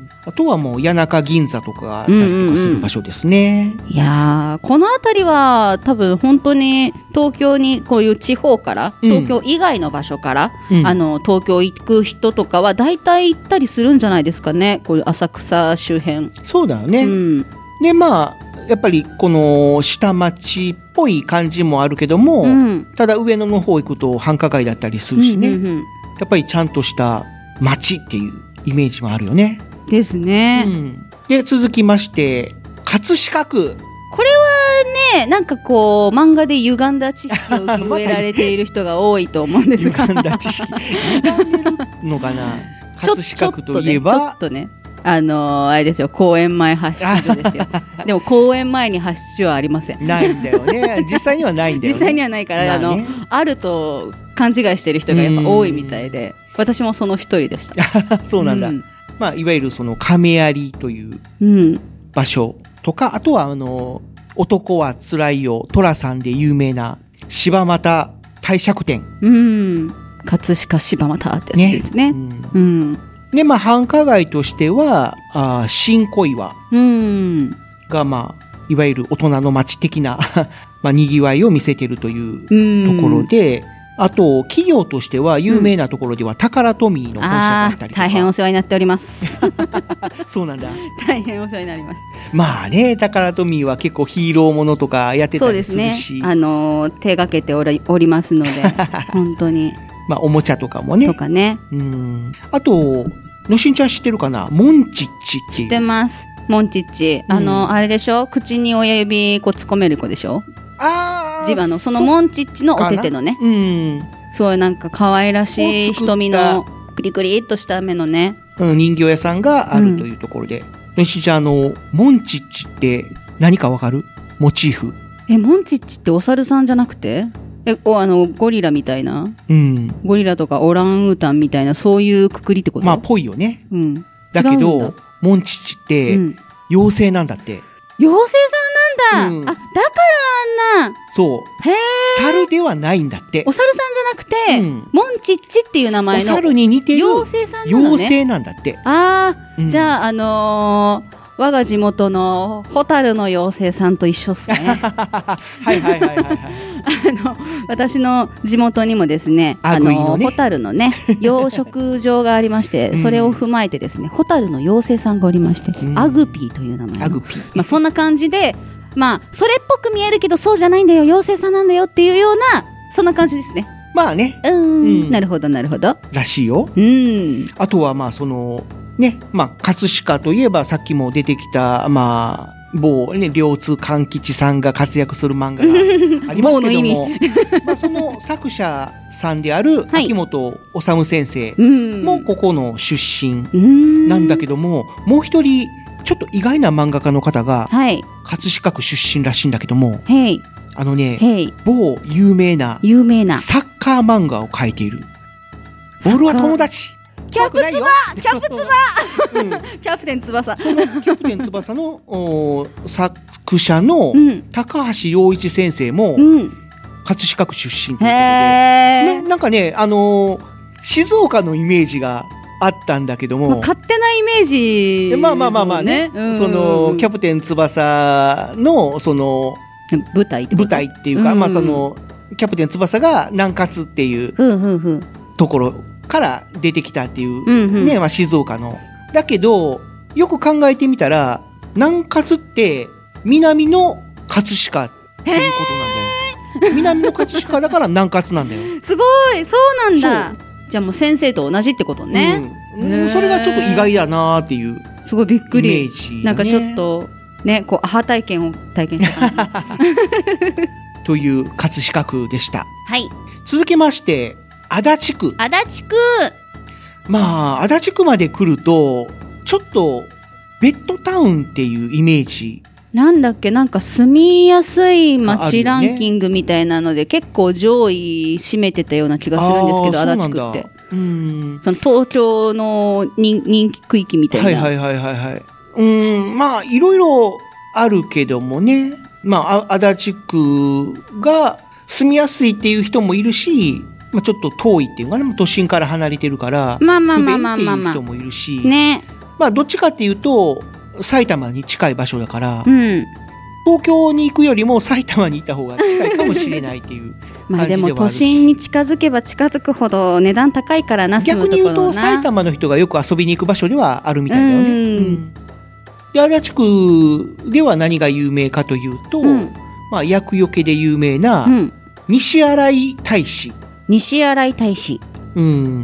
S2: あとはもう、谷中銀座とかがあったりとかする場所ですね。
S3: うんうんうん、いやー、この辺りは多分本当に東京にこういう地方から、うん、東京以外の場所から、うん、あの、東京行く人とかは大体行ったりするんじゃないですかね。こういう浅草周辺。
S2: そうだよね。うん、で、まあ、やっぱりこの下町っぽい感じもあるけども、うん、ただ上野の方行くと繁華街だったりするしね、うんうんうん、やっぱりちゃんとした町っていうイメージもあるよね。
S3: ですね。
S2: うん、で、続きまして、葛飾区。
S3: これはね、なんかこう、漫画で歪んだ知識を植えられている人が多いと思うんですが。
S2: 歪んだ知識。歪んでるのかな葛飾区といえば。
S3: ちょっとね。あのー、あれですよ、公園前発出所ですよ。でも公園前に発出所はありません。
S2: ないんだよね。実際にはないんだよね。
S3: 実際にはないから、まあね、あの、あると勘違いしてる人がやっぱ多いみたいで、私もその一人でした。
S2: そうなんだ。うん、まあ、いわゆるその亀有という場所とか、うん、あとはあの、男はつらいよ、寅さんで有名な柴又帝釈天。
S3: うん。葛飾柴又ってやつですね。ね、うん、うん
S2: で、まあ、繁華街としては、あ新小岩が、まあ、いわゆる大人の街的な、まあ、賑わいを見せてるというところで、あと、企業としては有名なところでは、タカラトミーの本社だったりとか。
S3: 大変お世話になっております。
S2: そうなんだ。
S3: 大変お世話になります。
S2: まあね、タカラトミーは結構ヒーローものとかやってたりするし。そうですね。
S3: あのー、手がけており、おりますので、本当に。
S2: まあ、おもちゃとかもね。
S3: とかね。
S2: うん。あと、のしんちゃん知ってるかな？モンチッチっていう。
S3: 知ってます。モンチッチ。あの、うん、あれでしょ？口に親指こう突っ込める子でしょ？
S2: ああ。
S3: ジバの、そのモンチッチのお手手のね。うん。すごいなんか可愛らしい瞳のクリクリっとした目のね。
S2: うん、人形屋さんがあるというところで。のしんちゃん、あの、モンチッチって何かわかる？モチーフ。
S3: え、モンチッチってお猿さんじゃなくて？え、お、あの、ゴリラみたいな、うん、ゴリラとかオランウータンみたいな、そういうくくりってこと？
S2: まあ、ぽいよね。
S3: うん。
S2: だけど、モンチッチって、うん、妖精なんだって。
S3: 妖精さんなんだ、うん、あ、だからあんな。
S2: そう。
S3: へー。
S2: 猿ではないんだって。
S3: お猿さんじゃなくて、うん、モンチッチっていう名前の。
S2: お猿に似てる。
S3: 妖精さんなのね。
S2: 妖精なんだって。
S3: あー、うん、じゃあ、あのー、我が地元のホタルの妖精さんと一緒っすね。
S2: はいはいはいはい、はい。
S3: あの、私の地元にもですね、あの、ホタルのね、養殖場がありまして、それを踏まえてですね、ホタルの妖精さんがおりまして、うん、アグピーという名前。
S2: アグピー。
S3: まあそんな感じで、まあ、それっぽく見えるけど、そうじゃないんだよ、妖精さんなんだよっていうような、そんな感じですね。
S2: まあね。
S3: うーん、うん、なるほどなるほど。
S2: らしいよ。
S3: うん。
S2: あとはまあその、ね、まあ、葛飾といえばさっきも出てきた、まあ、 某ね、両津勘吉さんが活躍する漫画がありますけども、まあその作者さんである秋元治先生もここの出身なんだけども、もう一人ちょっと意外な漫画家の方が、はい、葛飾区出身らしいんだけども、はい、あのね、某有名な
S3: 有名な
S2: サッカー漫画を描いている。ボールは友達。
S3: キャプツバキャプツバ、うん、キャプテン翼。
S2: そのキャプテン翼の作者の高橋陽一先生も、うん、葛飾区出身ということで、な, なんかね、あのー、静岡のイメージがあったんだけども、まあ、
S3: 勝手なイメージ、ね、
S2: まあまあまあまあね、うん、そのキャプテン翼のその
S3: 舞台って
S2: 舞台っていうか、うん、まあそのキャプテン翼が南葛っていうところから出てきたっていう、うんうん、ね、まあ静岡のだけどよく考えてみたら南葛って南の葛飾っていうことなんだよ。南の葛飾だから南葛なんだよ。
S3: すごい、そうなんだ。じゃあもう先生と同じってことね、
S2: うん、それがちょっと意外だなっていう
S3: すごいびっくり
S2: イメージ、ね、
S3: なんかちょっとねこうアハ体験を体験した
S2: という葛飾区でした。
S3: はい。
S2: 続きまして足立区。
S3: 足立区、
S2: まあ足立区まで来るとちょっとベッドタウンっていうイメージ
S3: なんだっけ、なんか住みやすい街ランキングみたいなので、ね、結構上位占めてたような気がするんですけど、足立区って。うん、その東京の人人気区域みたいな。
S2: はいはいはいはいはい。うん、まあいろいろあるけどもね。まあ足立区が住みやすいっていう人もいるし、まあちょっと遠いっていうかね、都心から離れてるから、
S3: まあまあまあまあまあ
S2: まあ。不便っていう人もいるし、
S3: ね。
S2: まあどっちかっていうと、埼玉に近い場所だから、
S3: うん、
S2: 東京に行くよりも埼玉に行った方が近いかもしれないっていう
S3: まあでも都心に近づけば近づくほど値段高いからな。
S2: 逆に言うと埼玉の人がよく遊びに行く場所ではあるみたいだよね。うんうん、で足立区では何が有名かというと、うん、まあ厄除けで有名な西新井大師。
S3: 西新井大師。
S2: うん。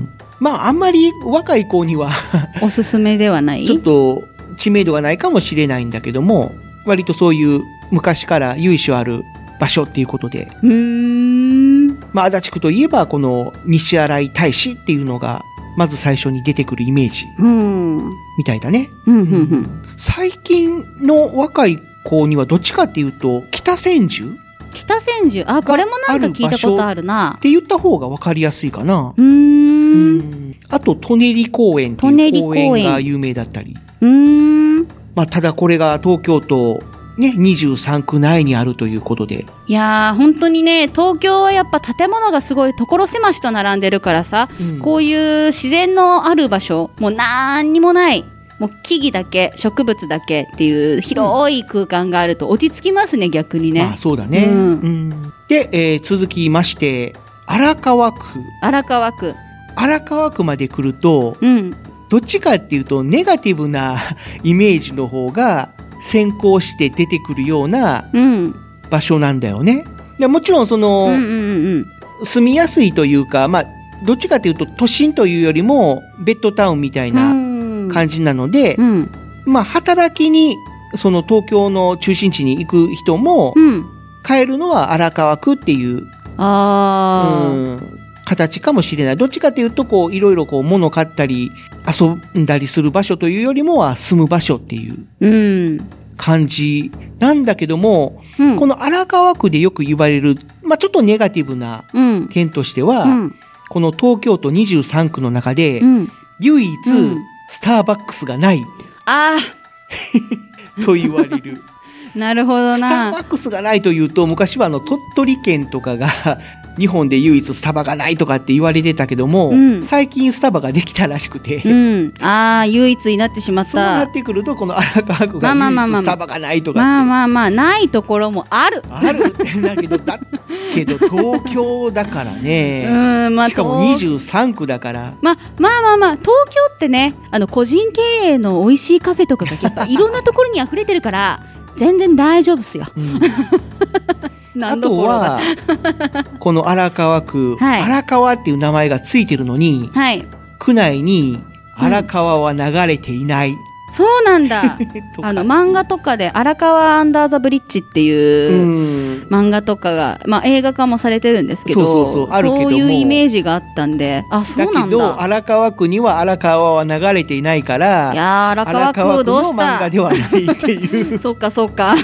S2: まああんまり若い子には
S3: おすすめではない。
S2: ちょっと知名度がないかもしれないんだけども、割とそういう昔から由緒ある場所っていうことで、
S3: うーん、
S2: まあ足立区といえばこの西新井大師っていうのがまず最初に出てくるイメージみたいだね。
S3: うんうんうん、
S2: 最近の若い子にはどっちかっていうと北千住
S3: 北千住、あ、これもなんか聞いたことあるな
S2: って言った方が分かりやすいかな。
S3: うーん、
S2: あと舎人公園っていう公園が有名だったり、
S3: うーん、
S2: まあただこれが東京都ねにじゅうさん区内にあるということで、
S3: いやー本当にね、東京はやっぱ建物がすごい所狭しと並んでるからさ、うん、こういう自然のある場所もうなんにもない、もう木々だけ植物だけっていう広い空間があると落ち着きますね、逆にね。
S2: まあそうだね、うんうん、で、えー、続きまして荒川区。
S3: 荒川区
S2: 荒川区まで来ると、
S3: うん、
S2: どっちかっていうとネガティブなイメージの方が先行して出てくるような場所なんだよね。でもちろんその、
S3: うんうんうんうん、
S2: 住みやすいというか、まあどっちかというと都心というよりもベッドタウンみたいな感じなので、
S3: うん、
S2: まあ働きにその東京の中心地に行く人も、
S3: うん、
S2: 帰るのは荒川区っていう、
S3: あー、
S2: うん、形かもしれない。どっちかというとこういろいろこう物買ったり遊んだりする場所というよりもは住む場所っていう感じなんだけども、
S3: うん、
S2: この荒川区でよく言われる、まあちょっとネガティブな点としては、
S3: うん、
S2: この東京都にじゅうさん区の中で、
S3: うん、
S2: 唯一、うん、スターバックスがない
S3: あ
S2: と言われる。
S3: なるほどな。
S2: スターバックスがないというと、昔はあの鳥取県とかが日本で唯一スタバがないとかって言われてたけども、うん、最近スタバができたらしくて、
S3: うん、ああ唯一になってしまった。
S2: そうなってくるとこの荒川区が唯一スタバがないとかって、
S3: まあまあまあないところもある
S2: あるってだけどだけど東京だからね、
S3: うん、まあ、
S2: しかもにじゅうさん区だから、
S3: まあ、まあまあまあ東京ってね、あの個人経営の美味しいカフェとかがやっぱいろんなところに溢れてるから全然大丈夫っすよ、うん、
S2: あとはこの荒川区、はい、荒川っていう名前がついてるのに、
S3: はい、
S2: 区内に荒川は流れていない、うん、
S3: そうなんだ。
S2: とか
S3: あの、漫画とかで、荒川アンダーザブリッジっていう漫画とかが、まあ映画化もされてるんですけど、
S2: そうそうそうあるけども
S3: そういうイメージがあったんで、あ、そうなんだ。
S2: だけど、荒川区には荒川は流れていないから、
S3: いやー、荒川区をどうし
S2: 荒川区の漫画
S3: た
S2: ではないっていう。
S3: そっかそっか。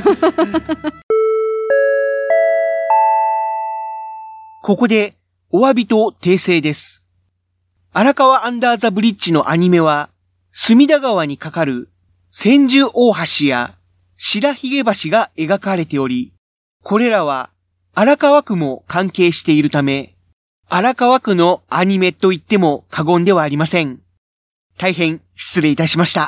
S2: ここで、お詫びと訂正です。荒川アンダーザブリッジのアニメは、隅田川に架かる千住大橋や白髭橋が描かれており、これらは荒川区も関係しているため、荒川区のアニメと言っても過言ではありません。大変失礼いたしました。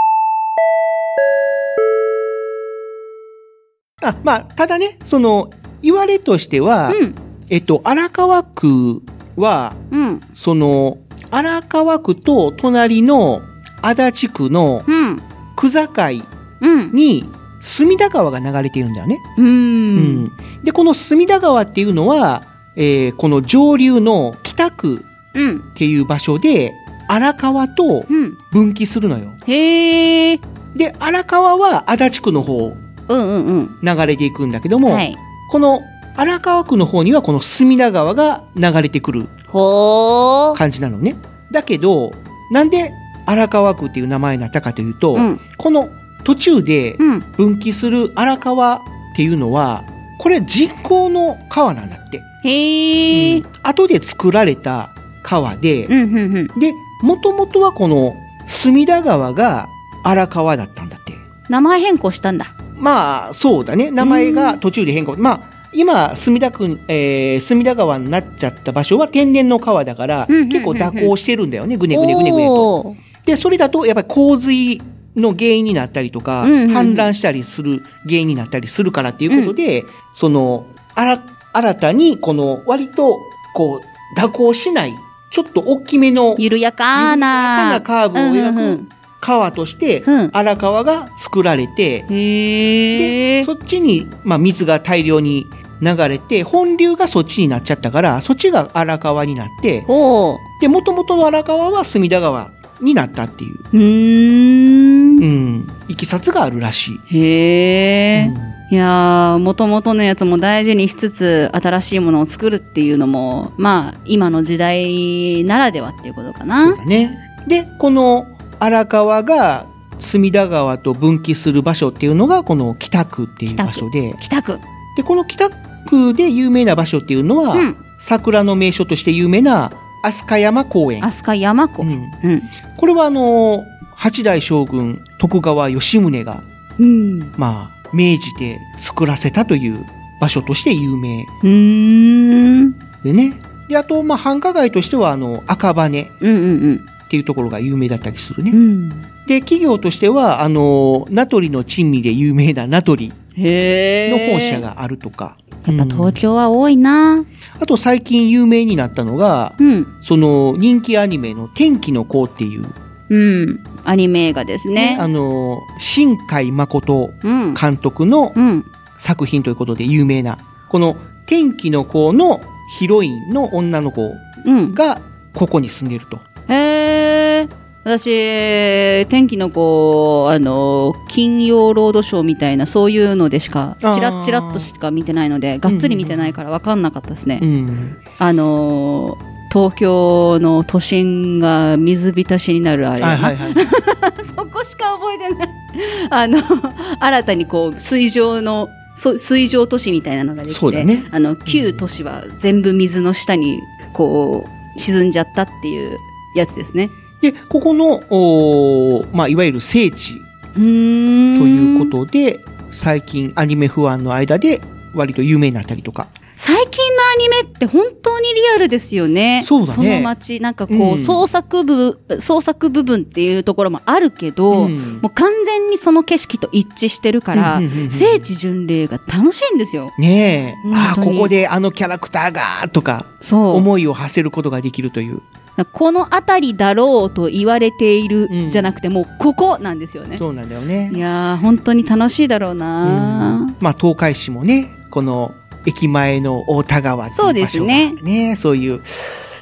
S2: あ、まあ、ただね、その、言われとしては、
S3: うん。
S2: えっと、荒川区は、
S3: うん。
S2: その、荒川区と隣の足立区の
S3: うん。
S2: 区境
S3: うん。
S2: に隅田川が流れているんだよね。
S3: う。
S2: うんで、この隅田川っていうのは、えーこの上流の北区
S3: うん。
S2: っていう場所で荒川と
S3: うん。
S2: 分岐するのよ。
S3: へー。
S2: で、荒川は足立区の方
S3: うんうんうん。
S2: 流れていくんだけども、
S3: はい。
S2: この荒川区の方にはこの隅田川が流れてくる
S3: ほー。
S2: 感じなのね。だけど、なんで荒川区っていう名前になったかというと、
S3: うん。
S2: この途中で
S3: うん。
S2: 分岐する荒川っていうのは、これ人工の川なんだって。
S3: へー。
S2: うん後で作られた川で、
S3: うんうんうん。
S2: で、もともとはこの隅田川が荒川だったんだって。
S3: 名前変更したんだ。
S2: まあ、そうだね。名前が途中で変更。まあ、今、墨田区、えー、墨田川になっちゃった場所は天然の川だから、
S3: うんうんうんうん
S2: 結構蛇行してるんだよね。ぐねぐねぐねぐねと。
S3: おー。
S2: で、それだと、やっぱり洪水の原因になったりとか、
S3: うんうんうん
S2: 氾濫したりする原因になったりするからっていうことで、その、あら、新たに、この、割と、こう、蛇行しない、ちょっと大きめの、
S3: 緩やかな。
S2: 緩やかなカーブを描く
S3: うんうんうん
S2: 川として、
S3: うん
S2: 荒川が作られて、で、
S3: へー。
S2: そっちに、まあ、水が大量に流れて、本流がそっちになっちゃったから、そっちが荒川になって、
S3: ほう。
S2: で、元々の荒川は隅田川になったっていう、
S3: うーん。
S2: うん、いきさつがあるらしい。
S3: へー。
S2: うん
S3: いやー、元々のやつも大事にしつつ、新しいものを作るっていうのも、まあ、今の時代ならではっていうことか
S2: そう
S3: な。
S2: だね。で、この荒川が隅田川と分岐する場所っていうのが、この北区っていう場所で、
S3: 北区。
S2: で、この北区で有名な場所っていうのは、
S3: うん。
S2: 桜の名所として有名な飛鳥山公園。
S3: 飛鳥山湖。
S2: う
S3: うん。
S2: ん、これはあの、八代将軍徳川吉宗が、
S3: うん。
S2: まあ、明治で作らせたという場所として有名
S3: うーん。
S2: でね。で、あと、まあ、繁華街としては、あの、赤羽っ
S3: うんうん
S2: ていうところが有名だったりするね。
S3: うん。うん。
S2: で、企業としては、あの、名取の珍味で有名な名取
S3: へー。
S2: の本社。があるとか。
S3: やっぱ東
S2: うん
S3: 京は多いな。
S2: あと最近有名になったのが、
S3: うん。
S2: その人気アニメの天気の子っていう、
S3: うん。アニメ映画ですね。
S2: あの、新海誠
S3: うん。
S2: 監督の
S3: うん。
S2: 作品ということで有名な、この天気の子のヒロインの女の子
S3: うん。
S2: がここに住んでると。
S3: へー。私、天気の子、あの、金曜ロードショーみたいな、そういうのでしか、
S2: あー
S3: チラッチラッとしか見てないので、がっつり見てないから分かんなかったですね。
S2: うん。
S3: あの、東京の都心が水浸しになるあれ。
S2: はいはいはい。
S3: そこしか覚えてない。あの、新たにこう、水上の、そ水上都市みたいなのができて、
S2: そうだね
S3: あの、旧都市は全部水の下に、こう、沈んじゃったっていうやつですね。
S2: で、ここの、おーまあ、いわゆる聖地
S3: うーん。
S2: ということで、最近アニメファンの間で割と有名になったりとか。
S3: 最近のアニメって本当にリアルですよね。
S2: そうだね
S3: その街、なんかこう、
S2: うん
S3: 創作部、創作部分っていうところもあるけど、
S2: うん
S3: もう完全にその景色と一致してるから、
S2: うんうんうんうん
S3: 聖地巡礼が楽しいんですよ。
S2: ねえ、ああ、
S3: 本当に
S2: ここであのキャラクターが、とか、
S3: そう。
S2: 思いを馳せることができるという。
S3: この辺りだろうと言われている
S2: うん
S3: じゃなくて、もうここなんですよね。
S2: そうなんだよね。
S3: いやー、本当に楽しいだろう
S2: う
S3: な、
S2: んまあ、東海市もね、この駅前の大田川っていう場所が
S3: そうですね
S2: ね、そういう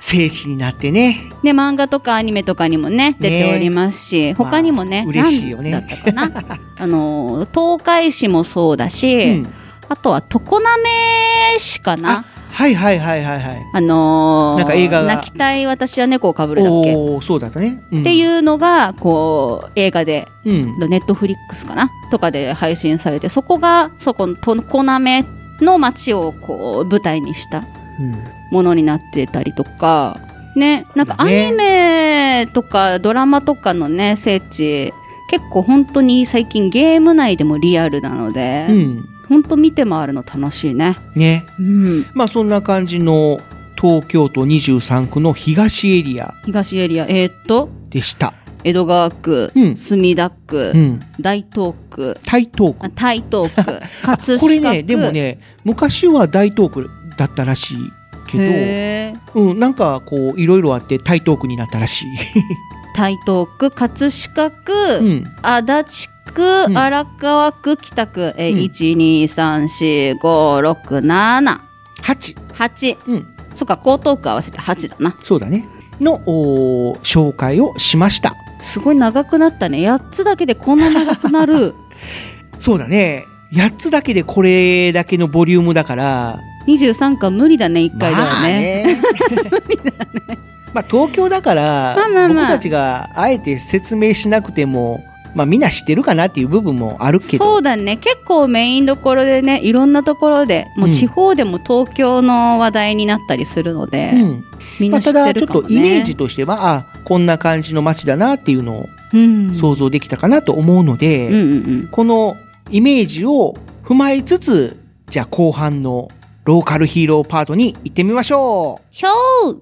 S2: 聖地になってね。
S3: で、漫画とかアニメとかにもね、出ておりますし、
S2: ね、
S3: 他にもね、
S2: まあ、嬉しいよね。
S3: なんだったかな。あの、東海市もそうだし、うん、あとは常滑市かな。
S2: はいはいはいはいはい。
S3: あのー、
S2: なんか映画が
S3: 泣きたい私は猫をかぶるだっけ。
S2: おー、そうだったね。
S3: うん、っていうのが、こう、映画で、
S2: うん、
S3: ネットフリックスかなとかで配信されて、そこが、そこの常滑の街をこう、舞台にしたものになってたりとか、ね、なんかアニメとかドラマとかのね、聖地、結構本当に最近ゲーム内でもリアルなので、うん本当見て回るの楽しいね。
S2: ね。
S3: うん。
S2: まあそんな感じの東京都にじゅうさんくの東エリア。
S3: 東エリア、えー、っと。
S2: でした。
S3: 江戸川区、うん、墨田区、うん、大東区。
S2: 台東区。
S3: 台東区。葛飾区。
S2: これね、でもね、昔は大東区だったらしいけど、うん、なんかこういろいろあって台東区になったらしい。
S3: 台東区、葛飾区、うん、足立区、うん、荒川区、北区、え、うん、いち、に、さん、よん、ご、ろく、なな。
S2: はち。
S3: はち。うん。そっか、江東区合わせてはちだな。
S2: そうだね。の、紹介をしました。
S3: すごい長くなったね。やっつだけでこんな長くなる。
S2: そうだね。やっつだけでこれだけのボリュームだから。
S3: にじゅうさんか無理だね、いっかいだよね。まあね無理だね。
S2: まあ東京だから、まあまあまあ、僕たちがあえて説明しなくても、まあみんな知ってるかなっていう部分もあるけど。
S3: そうだね。結構メインどころでね、いろんなところで、もう地方でも東京の話題になったりするので、うん、みんな知ってるかもね。まあ、ただちょっとイメージとしては、あ、こんな感じの街だなっていうのを想像できたかなと思うので、うんうんうん、このイメージを踏まえつつ、じゃあ後半のローカルヒーローパートに行ってみましょう。 ひょー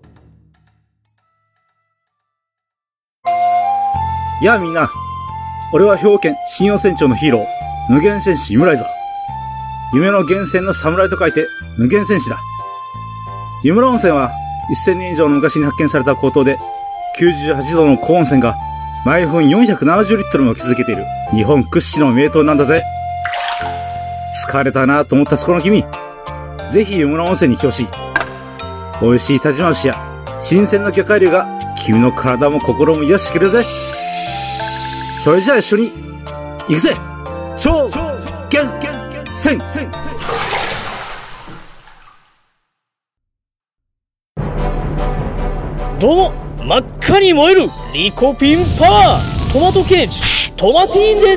S6: やあみんな。俺は兵庫県信用船長のヒーロー、無限戦士イムライザー。夢の源泉の侍と書いて無限戦士だ。湯村温泉はせんねん以上の昔に発見された高騰で、きゅうじゅうはちどの高温泉が毎分よんひゃくななじゅうリットルも築けている日本屈指の名湯なんだぜ。疲れたなと思ったそこの君、ぜひ湯村温泉に来てほしい。美味しい但馬牛や新鮮な魚介類が君の体も心も癒してくれるぜ。それじゃあ一緒に行くぜ。超厳選。
S7: どうも、真っ赤に燃えるリコピンパワートマトケージトマティーンです。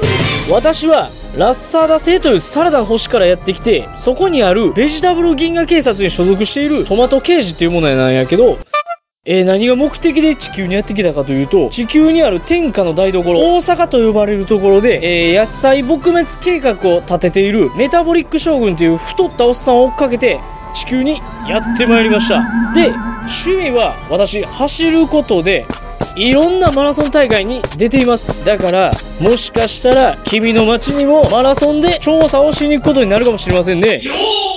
S7: 私はラッサーダ星というサラダの星からやってきて、そこにあるベジタブル銀河警察に所属しているトマトケージっていうものなんやけど、えー、何が目的で地球にやってきたかというと、地球にある天下の台所、大阪と呼ばれるところで、えー、野菜撲滅計画を立てているメタボリック将軍という太ったおっさんを追っかけて、地球にやってまいりました。で、趣味は私、走ることで、いろんなマラソン大会に出ています。だから、もしかしたら、君の街にもマラソンで調査をしに行くことになるかもしれませんね。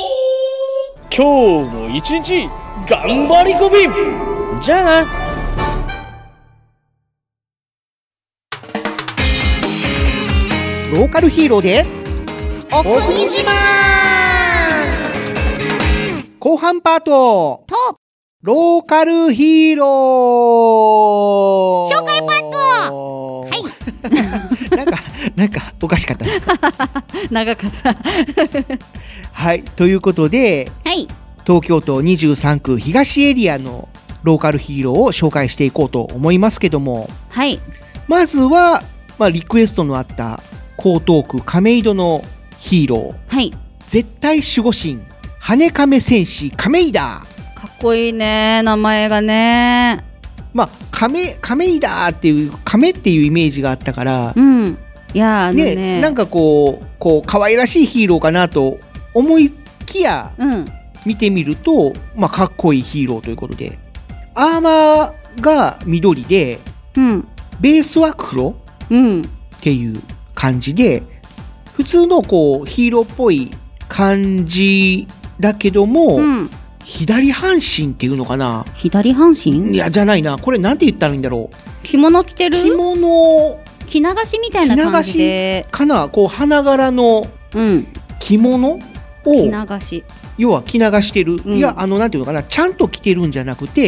S7: 今日も一日、頑張りこびんじゃあな。
S2: ローカルヒーローで
S1: お国自慢
S2: 後半パート
S1: と
S2: ローカルヒーロー
S1: 紹介パート
S2: はいなんかなんかおかしかった
S3: 長かった
S2: はいということで、
S1: はい、
S2: 東京都にじゅうさんく東エリアのローカルヒーローを紹介していこうと思いますけども、
S3: はい、
S2: まずは、まあ、リクエストのあった江東区亀戸のヒーロー、
S3: はい、
S2: 絶対守護神羽亀戦士亀井田。
S3: かっこいいね名前がね。
S2: まあ亀亀井田っていう亀っていうイメージがあったから、
S3: うん、いやあのね、
S2: ね、なんかこうこう可愛らしいヒーローかなと思いきや、
S3: うん、
S2: 見てみると、まあ、かっこいいヒーローということで、アーマーが緑で、
S3: うん、
S2: ベースは黒、
S3: うん、
S2: っていう感じで、普通のこうヒーローっぽい感じだけども、うん、左半身っていうのかな。
S3: 左半身？
S2: いやじゃないな。これなんて言ったらいいんだろう。
S3: 着物着てる？
S2: 着物。
S3: 着流しみたいな感じで。
S2: 着流しかな。こう花柄の着物を、うん、着
S3: 流し。
S2: 要は着流してる、うん、いやあのなんていうのかな、ちゃんと着てるんじゃなくて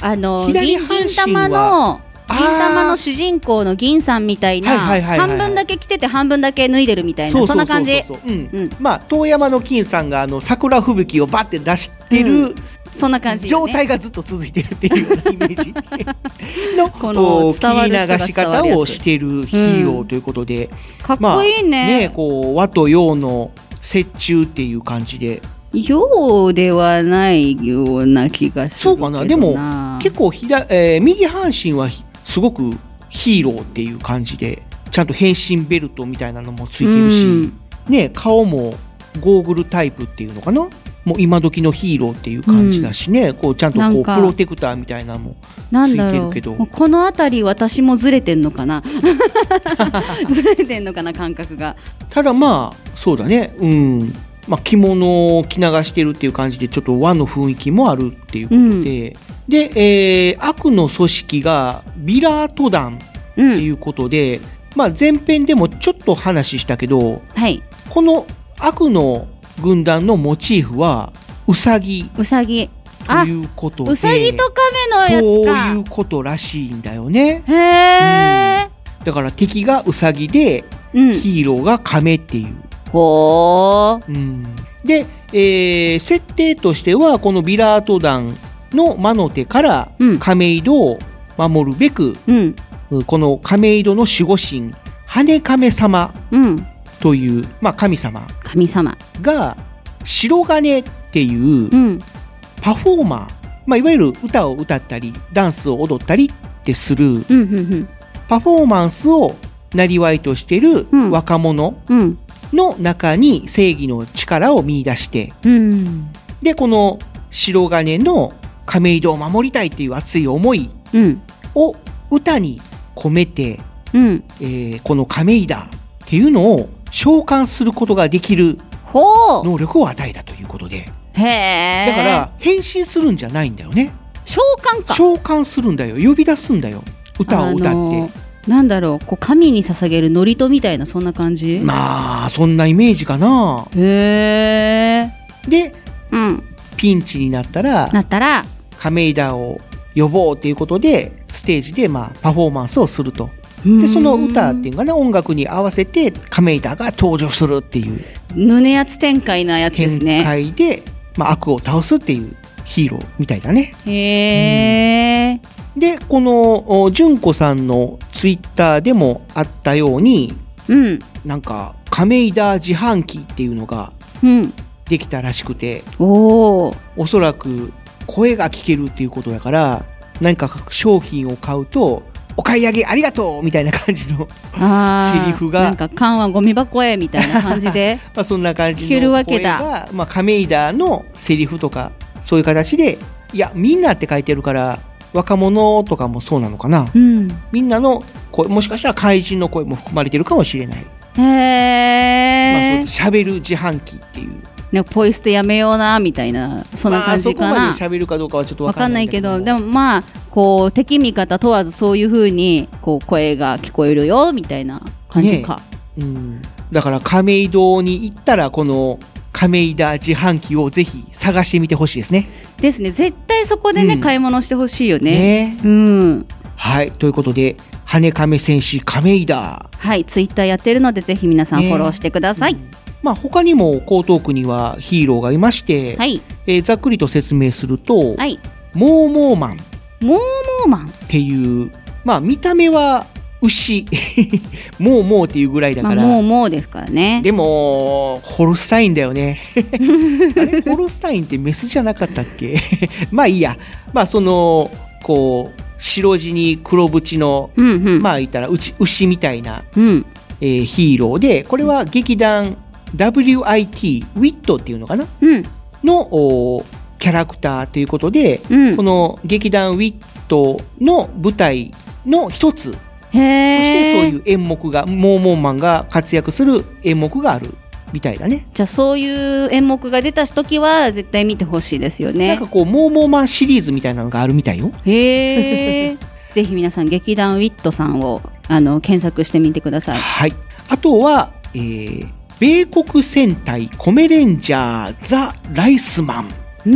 S3: あの
S2: 左
S3: 銀
S2: 半身は
S3: 銀玉の
S2: あー
S3: 銀玉の主人公の銀さんみたいな、
S2: はいはいはいはいはい
S3: 半分だけ着てて半分だけ脱いでるみたいな、そんな感じ。
S2: そうそうそうそう、うん
S3: うん
S2: まあ遠山の金さんがあの桜吹雪をバッて出して
S3: う
S2: る
S3: そんな感じよね。
S2: 状態がずっと続いてるっていうようなイメージの
S3: この
S2: お
S3: 伝わる人が
S2: 切り流し方をしてるヒーローということで、
S3: かっこいいね。
S2: ねこう和と洋の折衷っていう感じで、
S3: 洋ではないような気がするけどな。
S2: そうかな。でも結構左、えー右半身はひすごくヒーローっていう感じで、ちゃんと変身ベルトみたいなのもついてるし、
S3: うん
S2: ね、顔もゴーグルタイプっていうのかな、もう今時のヒーローっていう感じだしね、こうちゃんとこう
S3: なんか
S2: プロテクターみたいなのもつ
S3: なん
S2: い
S3: だろう
S2: てるけど、
S3: もうこの辺り私もずれてんのかなずれてんのかな感覚が。
S2: ただまあそうだね、うんまあ、着物を着流してるっていう感じでちょっと和の雰囲気もあるっていうことで、で、えー悪の組織がビラート団っていうことで、まあ、前編でもちょっと話したけど、
S3: はい。
S2: この悪の軍団のモチーフはウサギ
S3: うさぎ。
S2: と
S3: あ、
S2: いうことで、
S3: うさぎとカメの
S2: そう
S3: やつか。
S2: いうことらしいんだよね。
S3: へえ。
S2: だから敵がウサギで、
S3: うん。
S2: ヒーローがカメっていう。
S3: ほー。
S2: うんで、えー設定としてはこのビラート団の魔の手から
S3: うん
S2: 亀戸を守るべく、
S3: うん。
S2: この亀戸の守護神羽亀様
S3: うん。
S2: という、まあ、神様
S3: 神様。
S2: が白金っていう
S3: うん。
S2: パフォーマー、まあ、いわゆる歌を歌ったりダンスを踊ったりってする
S3: うん。うん。
S2: パフォーマンスをなりわいとしている
S3: うん
S2: 若者
S3: うん。
S2: の中に正義の力を見出して
S3: うん。
S2: でこの白金の亀戸を守りたいっていう熱い思い
S3: うん。
S2: を歌に込めて、
S3: うん。
S2: えーこの亀戸っていうのを召喚することができる
S3: ほう。
S2: 能力を与えたということで、
S3: へえ。
S2: だから変身するんじゃないんだよね。
S3: 召喚か。
S2: 召喚するんだよ。呼び出すんだよ。歌を歌って。
S3: あのーなんだろう、こう神に捧げる祝詞みたいなそんな感じ。
S2: まあそんなイメージかな。
S3: へえ。
S2: で
S3: うん。
S2: ピンチになったら
S3: なったら、
S2: 亀戸を呼ぼうということでステージでまあパフォーマンスをすると。
S3: で
S2: でその歌っていうかな、音楽に合わせて亀戸が登場するっていう
S3: 胸圧展開なやつです
S2: 展
S3: ね。
S2: 開で、まあ、悪を倒すっていうヒーローみたいだね。
S3: へえ。
S2: でこのお純子さんのツイッターでもあったように、
S3: うん。
S2: なんか亀戸自販機っていうのが
S3: うん。
S2: できたらしくて、
S3: おお。
S2: おそらく声が聞けるっていうことだから何か商品を買うとお買い上げありがとうみたいな感じの
S3: ああ。
S2: セリフが
S3: なんか缶はゴミ箱へみたいな感じで。
S2: まあそんな感じ
S3: 聞ける
S2: の声
S3: わけだ
S2: が、まあ、亀戸のセリフとかそういう形で、いやみんなって書いてるから若者とかもそうなのかな、
S3: うん。
S2: みんなの声、もしかしたら怪人の声も含まれてるかもしれない、
S3: へ
S2: まあ、
S3: え。
S2: そう喋る自販機っていう
S3: ね、ポイ捨てやめようなみたいなそんな感じかな。
S2: まあ、そこまで喋るかどうかはちょっと
S3: わ
S2: わかんな
S3: かんないいけ
S2: けど
S3: ど、でもまあこう敵味方問わずそういう風にこう声が聞こえるよみたいな感じか。
S2: うん、だから亀戸に行ったらこの亀戸自販機をぜひ探してみてほしいですね。
S3: ですね。絶対そこでね、
S2: うん
S3: 買い物してほしいよね。
S2: ね
S3: うん。
S2: はい、ということで羽亀戦士亀戸、
S3: はい、ツイッターやってるのでぜひ皆さんフォローしてください。
S2: まあ、他にも江東区にはヒーローがいまして、
S3: はい。
S2: えーざっくりと説明すると、
S3: はい。
S2: モーモーマンっ
S3: モーモーマン。
S2: ていう、まあ、見た目は牛モーモーっていうぐらいだ
S3: まあ、
S2: から、
S3: もうもうですからね。
S2: でもホルスタインだよねあれホルスタインってメスじゃなかったっけまあいいや、まあそのこう白地に黒縁の、
S3: うんうん。
S2: まあ言ったら牛牛みたいな、
S3: うん。
S2: えーヒーローで、これは劇団 ダブリューアイティー ウィットっていうのかな
S3: うん。
S2: のおキャラクターということで、
S3: うん
S2: こ。の劇団ウィットの舞台の一つと
S3: へえ。
S2: してそういう演目が、モーモーマンが活躍する演目があるみたいだね。
S3: じゃあそういう演目が出た時は絶対見てほしいですよ
S2: なん
S3: ね
S2: か。こうモーモーマンシリーズみたいなのがあるみたいよ。
S3: へえ。ぜひ皆さん劇団ウィットさんをあの検索してみてください。
S2: はい。あとは、えー、米国戦隊コメレンジャーザ・ライスマン。
S3: ん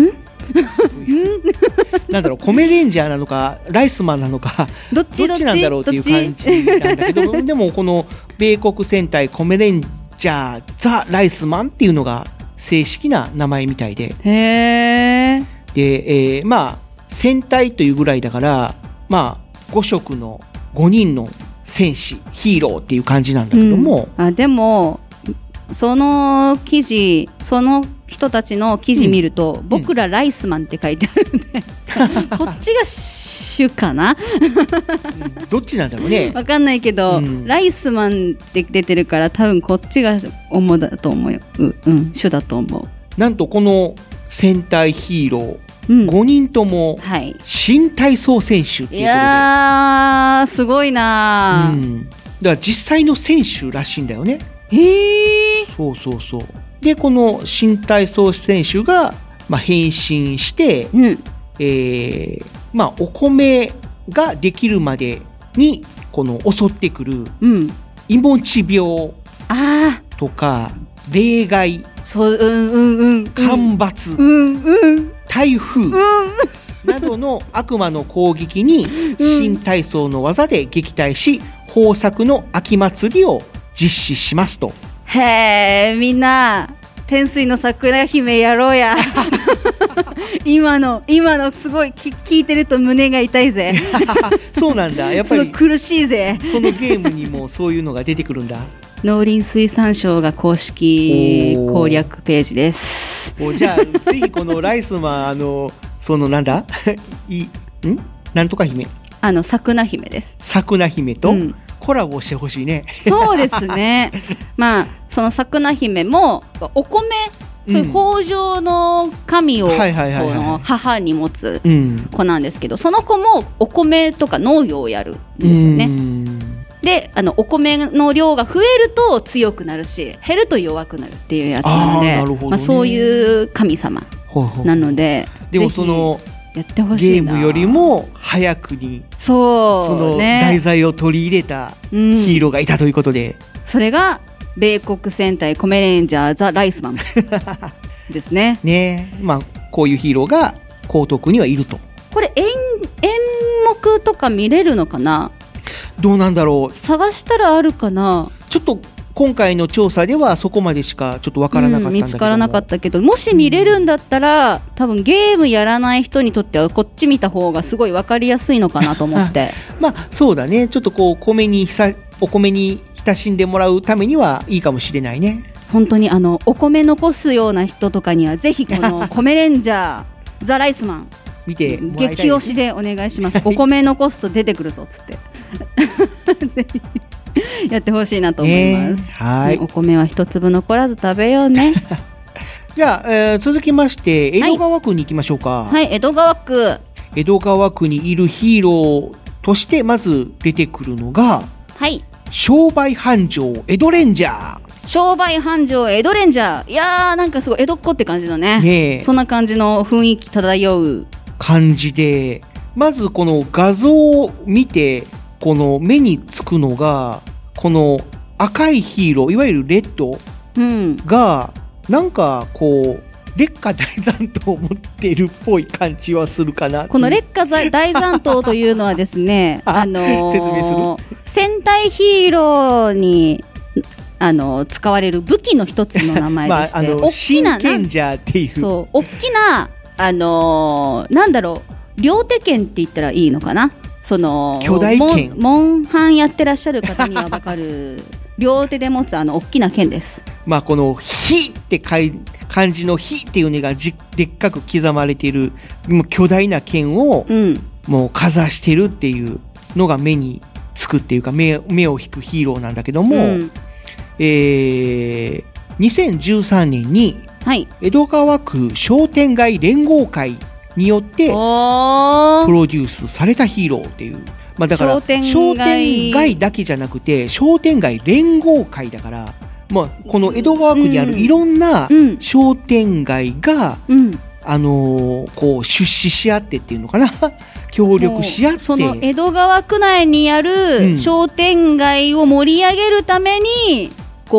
S2: なんだろう、コメレンジャーなのかライスマンなのか
S3: どっち
S2: どっちなんだろうっていう感じなんだけどでもこの米国戦隊コメレンジャーザ・ライスマンっていうのが正式な名前みたいで、
S3: へー。
S2: で、えー、まあ戦隊というぐらいだからまあご色のごにんの戦士ヒーローっていう感じなんだけども、
S3: うん、あでもその記事その人たちの記事見ると、うん、僕らライスマンって書いてあるんで、うん、こっちが主かな
S2: どっちなんだろうね、
S3: わかんないけど、うん、ライスマンって出てるから多分こっちが主だと思うよ、う、うん、主だと思う。
S2: なんとこの戦隊ヒーロー、うん、ごにんとも新体操選手っていうことで、い
S3: やーすごいな、
S2: うん、だから実際の選手らしいんだよね。
S3: へー。
S2: そうそうそう。でこの新体操選手が、まあ、変身して、うん、えーまあ、お米ができるまでにこの襲ってくる、うん、いもち病とか冷害、
S3: そう、うんうんうん、
S2: 干ばつ、
S3: うんうん、
S2: 台風、うん、などの悪魔の攻撃に新体操の技で撃退し、豊作の秋祭りを実施しますと。
S3: へー、みんな天水の桜姫やろうや今の今のすごい聞いてると胸が痛いぜ
S2: そうなんだ、やっぱり
S3: すごい苦しいぜ。
S2: そのゲームにもそういうのが出てくるんだ。
S3: 農林水産省が公式攻略ページです。
S2: おじゃあ次このライスマンあのそのなんだいんなんとか姫、
S3: あの桜姫です。
S2: 桜姫と、うん、コラボしてほしいね。
S3: そうですねまあその桜姫もお米、そういう豊穣の神を母に持つ子なんですけど、その子もお米とか農業をやるんですよね。であのお米の量が増えると強くなるし減ると弱くなるっていうやつなので、あ、ね、まあ、そういう神様なので、
S2: でもその
S3: やってほしいな。
S2: ゲームよりも早くに
S3: そう、
S2: その題材を取り入れたヒーローがいたということで、
S3: うん、それが米国戦隊コメレンジャーザ・ライスマンですね。
S2: ねえ、まあこういうヒーローが江東区にはいると。
S3: これ演演目とか見れるのかな。
S2: どうなんだろう。
S3: 探したらあるかな。
S2: ちょっと今回の調査ではそこまでしかちょっとわからなかったんだけど、うん、
S3: 見つからなかったけど、もし見れるんだったら、うん、多分ゲームやらない人にとってはこっち見た方がすごいわかりやすいのかなと思って
S2: まあそうだね、ちょっとこう米にさお米に親しんでもらうためにはいいかもしれないね。
S3: 本当にあのお米残すような人とかにはぜひこのコメレンジャーザ・ライスマン
S2: 見てもらいたいですね。
S3: 激推しでお願いしますお米残すと出てくるぞっつってぜひやってほしいなと思います、えー、はい、お米は一粒残らず食べようね
S2: じゃあ、えー、続きまして江戸川区に行きましょうか。
S3: はい、はい、江戸川区
S2: 江戸川区にいるヒーローとしてまず出てくるのが、
S3: はい、
S2: 商売繁盛江戸レンジャー。
S3: 商売繁盛江戸レンジャー、いやーなんかすごい江戸っ子って感じの ね, ねそんな感じの雰囲気漂う
S2: 感じで、まずこの画像を見てこの目につくのがこの赤いヒーロー、いわゆるレッドが、うん、なんかこう烈火大残党を持っているっぽい感じはするかな。
S3: この烈火大残党というのはですねあ、あのー、説明する戦隊ヒーローにあの使われる武器の一つの名前でして、まあ、あの大きな
S2: 真剣者っていう
S3: そう大きなあのー、なんだろう両手剣って言ったらいいのかな、その
S2: 巨大剣、
S3: モンハンやってらっしゃる方には分かる両手で持つあの大きな剣です。
S2: まあこの火って漢字の火っていうのがじでっかく刻まれているもう巨大な剣を、うん、もうかざしてるっていうのが目につくっていうか 目, 目を引くヒーローなんだけども、うん、えー、にせんじゅうさんねんに江戸川区商店街連合会によってプロデュースされたヒーローっていう、まあ、だから商店 街, 商店街だけじゃなくて商店街連合会だから、まあ、この江戸川区にあるいろんな商店街が、うんうん、あのー、こう出資し合ってっていうのかな協力し合って
S3: その江戸川区内にある商店街を盛り上げるために、うん、こう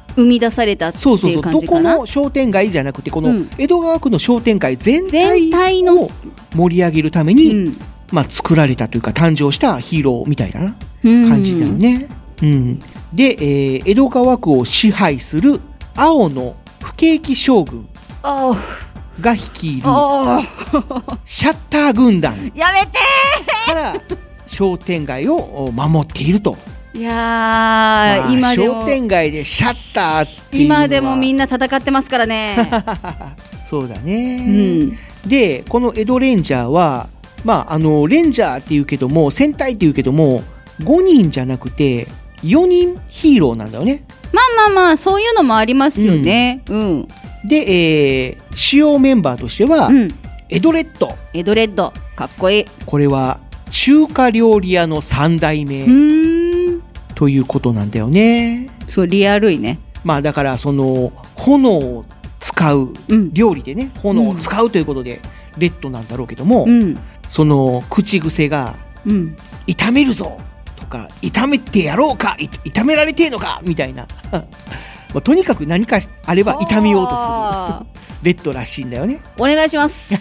S3: 生み出されたって
S2: そうそうそう、
S3: いう感じかな。
S2: どこの商店街じゃなくて、この
S3: うん
S2: 江戸川区の商店街全
S3: 全体の
S2: 体を盛り上げるために、
S3: うん
S2: まあ、作られたというか誕生したヒーローみたいな
S3: うん
S2: 感じだよね。うん、で、えー江戸川区を支配する青の不景気将軍
S3: あ
S2: が率いる
S3: あ
S2: シャッター軍団
S3: やめて
S2: から商店街を守っていると。
S3: ーいやー、
S2: まあ
S3: 今でも
S2: 商店街でシャッターっていうのは
S3: 今でもみんな戦ってますからね。
S2: そうだ
S3: う
S2: ね、
S3: ん、
S2: でこの江戸レンジャーはまああのレンジャーっていうけども戦隊っていうけどもごにんじゃなくてよにんヒーローなんだよね。
S3: まあまあまあそういうのもありますよね。うん、うん
S2: で、えー主要メンバーとしては、エドレッド。
S3: エドレッドかっこいい。
S2: これは中華料理屋のさん代目
S3: うーん、
S2: ということなんだよね。
S3: そうリアルいね。
S2: まあだからその炎を使う、
S3: うん
S2: 料理でね炎を使うということで、レッドなんだろうけども、
S3: うん
S2: その口癖が
S3: うん
S2: 「炒めるぞ!」とか「炒めてやろうかい炒められてえのか!」みたいなまあとにかく何かあれば炒めようとす
S3: あ
S2: るレッドらしいんだよね。
S3: ーお願いします。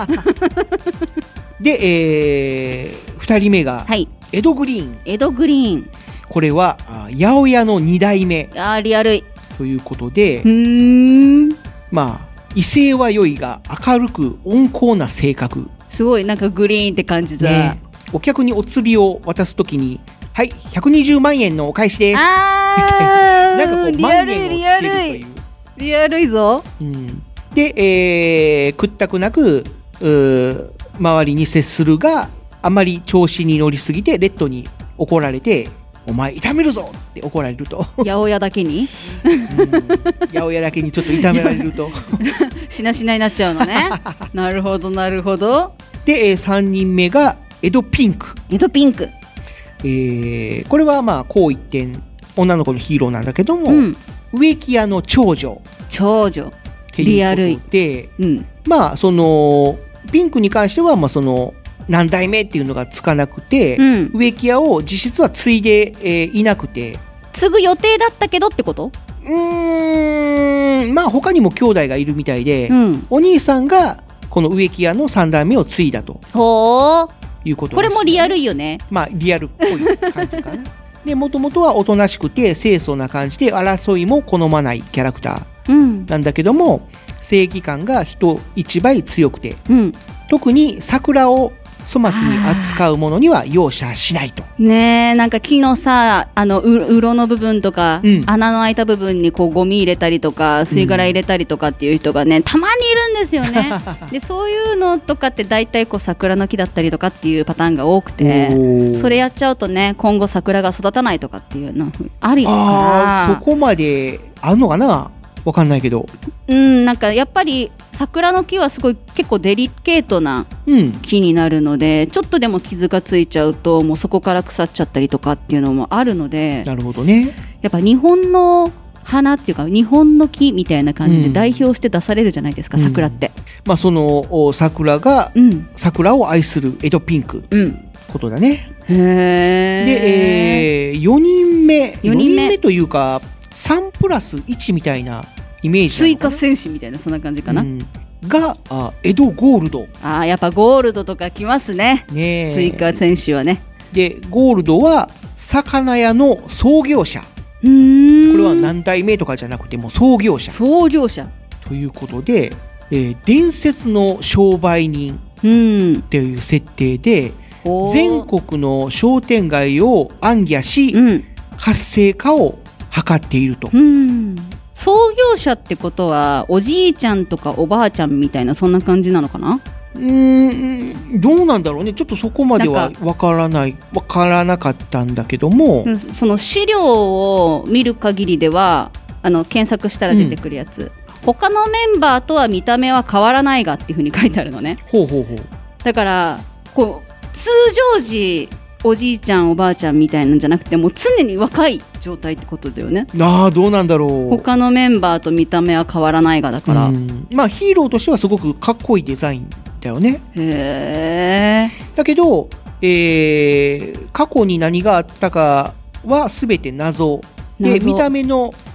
S2: で、えー、ふたりめが
S3: はい、
S2: エドグリーン。
S3: エドグリーン。
S2: これはあ八百屋のに代目
S3: あーリアルい。
S2: ということで、
S3: うーん、
S2: まあ威勢は良いが明るく温厚な性格、
S3: すごいなんかグリーンって感じだ。
S2: ね、お客にお釣りを渡すときに「はいひゃくにじゅうまんえんのお返しです」
S3: あー
S2: なんかこう
S3: リ
S2: 万
S3: アルいリ
S2: 円をつけ
S3: アルい
S2: るという、
S3: リアルいぞ。
S2: うん、で、えー、屈託なくうー周りに接するがあまり調子に乗りすぎてレッドに怒られて「お前炒めるぞ!」って怒られると
S3: 八百屋だけに
S2: うん八百屋だけにちょっと炒められると
S3: しなしなになっちゃうのね。なるほどなるほど。
S2: で、えー、さんにんめがエドピンク、
S3: エドピンク。
S2: えー、これはまあこう一点女の子のヒーローなんだけども、
S3: うん、
S2: 植木屋の長女
S3: 長女。
S2: っていうことで、
S3: うん、
S2: まあそのピンクに関してはまあその何代目っていうのがつかなくて、
S3: うん、
S2: 植木屋を実質は継いで、えーいなくて、
S3: 継ぐ予定だったけどってこと？
S2: うーんまあ他にも兄弟がいるみたいで、
S3: うん、
S2: お兄さんがこの植木屋のさん代目を継いだと
S3: ほー。
S2: いうこと
S3: これもリア
S2: ル
S3: ルいよね。
S2: まあリアルっぽい感じかなでもともとはおとなしくて清楚な感じで争いも好まないキャラクター
S3: うん、
S2: なんだけども正義感が人一倍強くて
S3: うん、
S2: 特に桜を粗末に扱うものには容赦しないと。
S3: ねえ、なんか木のさ、あのう鱗の部分とか、
S2: うん
S3: 穴の開いた部分にこうゴミ入れたりとか吸い殻入れたりとかっていう人がね、たまにいるんですよね。でそういうのとかって大体こう桜の木だったりとかっていうパターンが多くて、
S2: おー
S3: それやっちゃうとね、今後桜が育たないとかっていうのあるか
S2: あー
S3: ら、
S2: そこまであるのかなわかんないけど、
S3: うん、なんかやっぱり桜の木はすごい結構デリケートな
S2: うん、
S3: 木になるので、ちょっとでも傷がついちゃうともうそこから腐っちゃったりとかっていうのもあるので、
S2: なるほどね。
S3: やっぱ日本の花っていうか日本の木みたいな感じで代表して出されるじゃないですか、
S2: うん
S3: 桜って。
S2: まあそのお桜が
S3: うん、
S2: 桜を愛するエドピンク
S3: うん、
S2: ことだね。
S3: へえ。
S2: で、えー、よにんめ
S3: よにんめ
S2: よにんめというかさんプラスいちみたいなイメージな
S3: 追
S2: のかな
S3: 加戦士みたいなそんな感じかな。
S2: うんがあエドゴールド、
S3: ああ、やっぱゴールドとか来ますね。
S2: ねえ、
S3: 追加戦士はね。
S2: でゴールドは魚屋の創業者、
S3: うーん。
S2: これは何代目とかじゃなくてもう創業者
S3: 創業者。
S2: ということで、えー伝説の商売人
S3: うん。
S2: っていう設定で
S3: ほう
S2: 全国の商店街を暗記し、
S3: うん。
S2: 活性化を図っていると。
S3: うん。創業者ってことはおじいちゃんとかおばあちゃんみたいなそんな感じなのかな？
S2: うーんどうなんだろうね、ちょっとそこまでは
S3: なん
S2: わからないわからなかったんだけども、
S3: うんその資料を見る限りではあの検索したら出てくるやつ、他のメンバーとは見た目は変わらないがっていう風に書いてあるのね。
S2: ほうほうほう、
S3: だからこう通常時おじいちゃんおばあちゃんみたいなんじゃなくてもう常に若い状態ってことだよね。
S2: ああどうなんだろう。
S3: 他のメンバーと見た目は変わらないがだから、
S2: うんまあヒーローとしてはすごくかっこいいデザインだよね。
S3: へえ。
S2: だけど、えー過去に何があったかは全て謎で、
S3: 謎
S2: 見た目の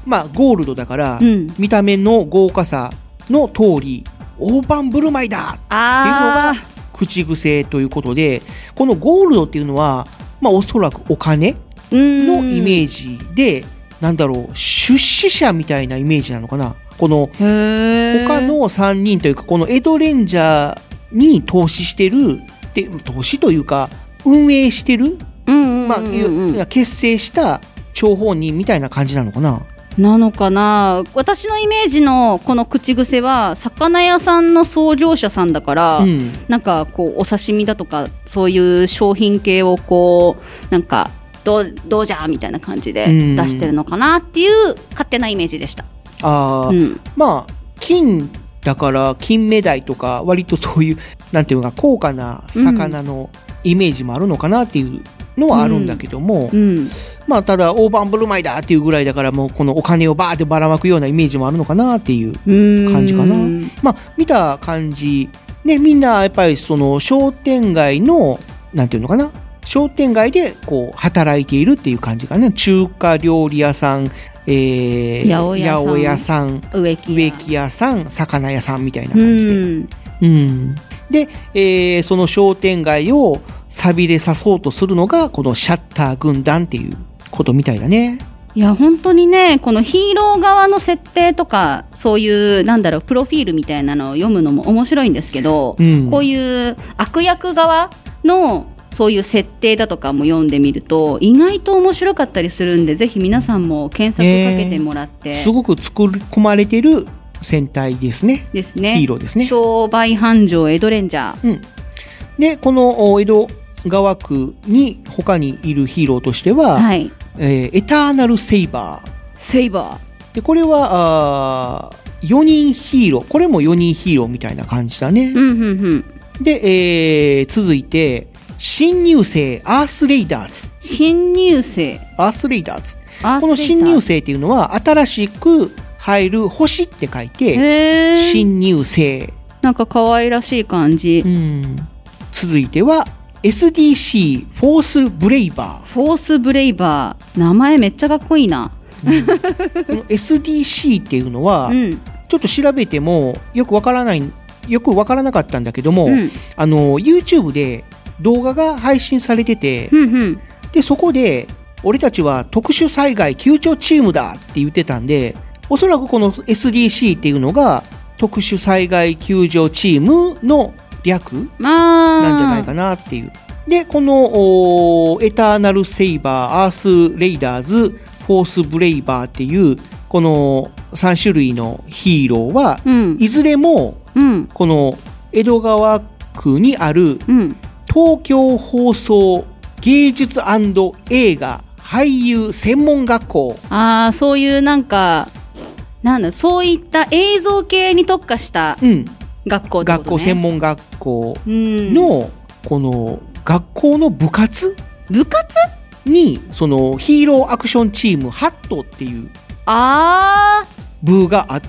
S2: まあゴールドだから、
S3: うん、
S2: 見た目の豪華さの通り大盤振る舞いだっていうのが口癖ということで、このゴールドっていうのは、まあ、おそらくお金のイメージで、なんだろう、出資者みたいなイメージなのかな。この他のさんにんというか、このエドレンジャーに投資してるで、投資というか運営してる、まあ、結成した張本人みたいな感じなのかな。
S3: なのかな。私のイメージのこの口癖は魚屋さんの創業者さんだから、うん、なんかこうお刺身だとかそういう商品系をこうなんかどう、どうじゃみたいな感じで出してるのかなっていう勝手なイメージでした。
S2: あ、うん、まあ金だから金目鯛とか割とそういうなんていうか高価な魚のイメージもあるのかなっていうのはあるんだけども、うんうん、まあただ大盤振る舞いだっていうぐらいだから、もうこのお金をバーってばらまくようなイメージもあるのかなっていう感じかな。まあ見た感じね、みんなやっぱりその商店街のなんていうのかな、商店街でこう働いているっていう感じかな。中華料理屋さん、えー、八百屋さん、植木 屋, 植木屋さん、魚屋さんみたいな感じで、うんうん、で、えー、その商店街を錆びれさそうとするのがこのシャッター軍団っていうことみたいだね。
S3: いや本当にね、このヒーロー側の設定とかそういうなんだろうプロフィールみたいなのを読むのも面白いんですけど、うん、こういう悪役側のそういう設定だとかも読んでみると意外と面白かったりするんで、ぜひ皆さんも検索かけてもらって、えー、
S2: すごく作り込まれてる戦隊ですね。
S3: ですね。
S2: ヒーローですね。
S3: 商売繁盛エドレンジャー、うん、
S2: でこの江戸川区に他にいるヒーローとしては、はい、えー、エターナルセイバー
S3: セイバ
S2: ーで、これはあよにんヒーロー、これもよにんヒーローみたいな感じだね、うんうんうん、で、えー、続いて新入生アースレイダーズ。
S3: 新入生
S2: アースレイダーズ。この新入生っていうのは新しく入る星って書いて新入生。
S3: なんか可愛らしい感じ、うん、
S2: 続いては エスディーシー フォースブレイバー。
S3: フォースブレイバー、名前めっちゃかっこいいな、
S2: うん、この エスディーシー っていうのは、うん、ちょっと調べてもよくわからないよくわからなかったんだけども、うん、あの YouTube で動画が配信されてて、うんうん、でそこで俺たちは特殊災害救助チームだって言ってたんで、おそらくこの エスディーシー っていうのが特殊災害救助チームの略なんじゃないかなっていう。でこのエターナルセイバー、アースレイダーズ、フォースブレイバーっていうこのさん種類のヒーローは、うん、いずれも、うん、この江戸川区にある、うん、東京放送芸術&映画俳優専門学校。
S3: ああ、そういうなんかなんだ、そういった映像系に特化した学校ってことね、うん、
S2: 学校専門学校のこの学校の部活
S3: 部活
S2: にそのヒーローアクションチームハットっていう
S3: あ
S2: 部があって、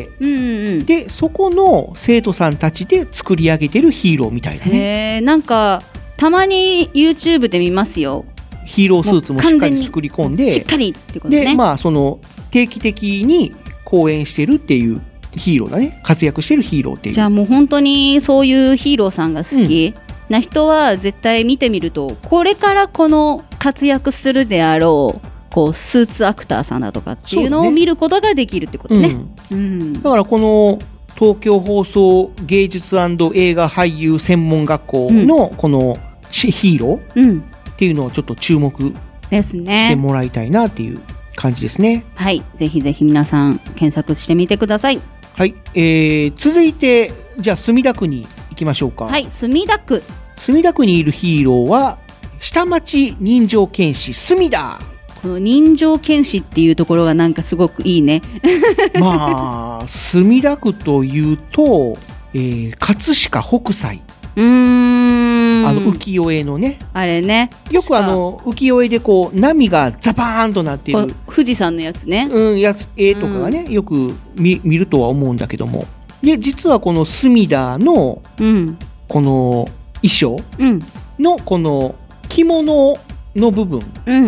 S2: うんうん、でそこの生徒さんたちで作り上げてるヒーローみたいなね。
S3: へー、なんかたまに YouTube で見ますよ。
S2: ヒーロースーツもしっかり作り込んで
S3: しっかりってことね。
S2: でまあその定期的に公演してるっていうヒーローだね。活躍してるヒーローっていう。
S3: じゃあもう本当にそういうヒーローさんが好き、うん、な人は絶対見てみると、これからこの活躍するであろうこうスーツアクターさんだとかっていうのを見ることができるってことね。うんうん、
S2: だからこの東京放送芸術&映画俳優専門学校のこのヒーローっていうのをちょっと注目してもらいたいなっていう感じですね。
S3: はい、ぜひぜひ皆さん検索してみてください。
S2: はい、えー、続いてじゃあ墨田区に行きましょうか。
S3: はい、墨田区。
S2: 墨田区にいるヒーローは下町人情剣士墨田。
S3: この人情剣士っていうところがなんかすごくいいね。
S2: まあ墨田区というと、えー、葛飾北斎。
S3: うーん、
S2: あの浮世絵のね、
S3: あれね、
S2: よくあの浮世絵でこう波がザバーンとなっている
S3: 富士山のやつね、
S2: うん、やつ絵とかがね、よく 見, 見るとは思うんだけども、で実はこの墨田の、うん、この衣装のこの着物の部分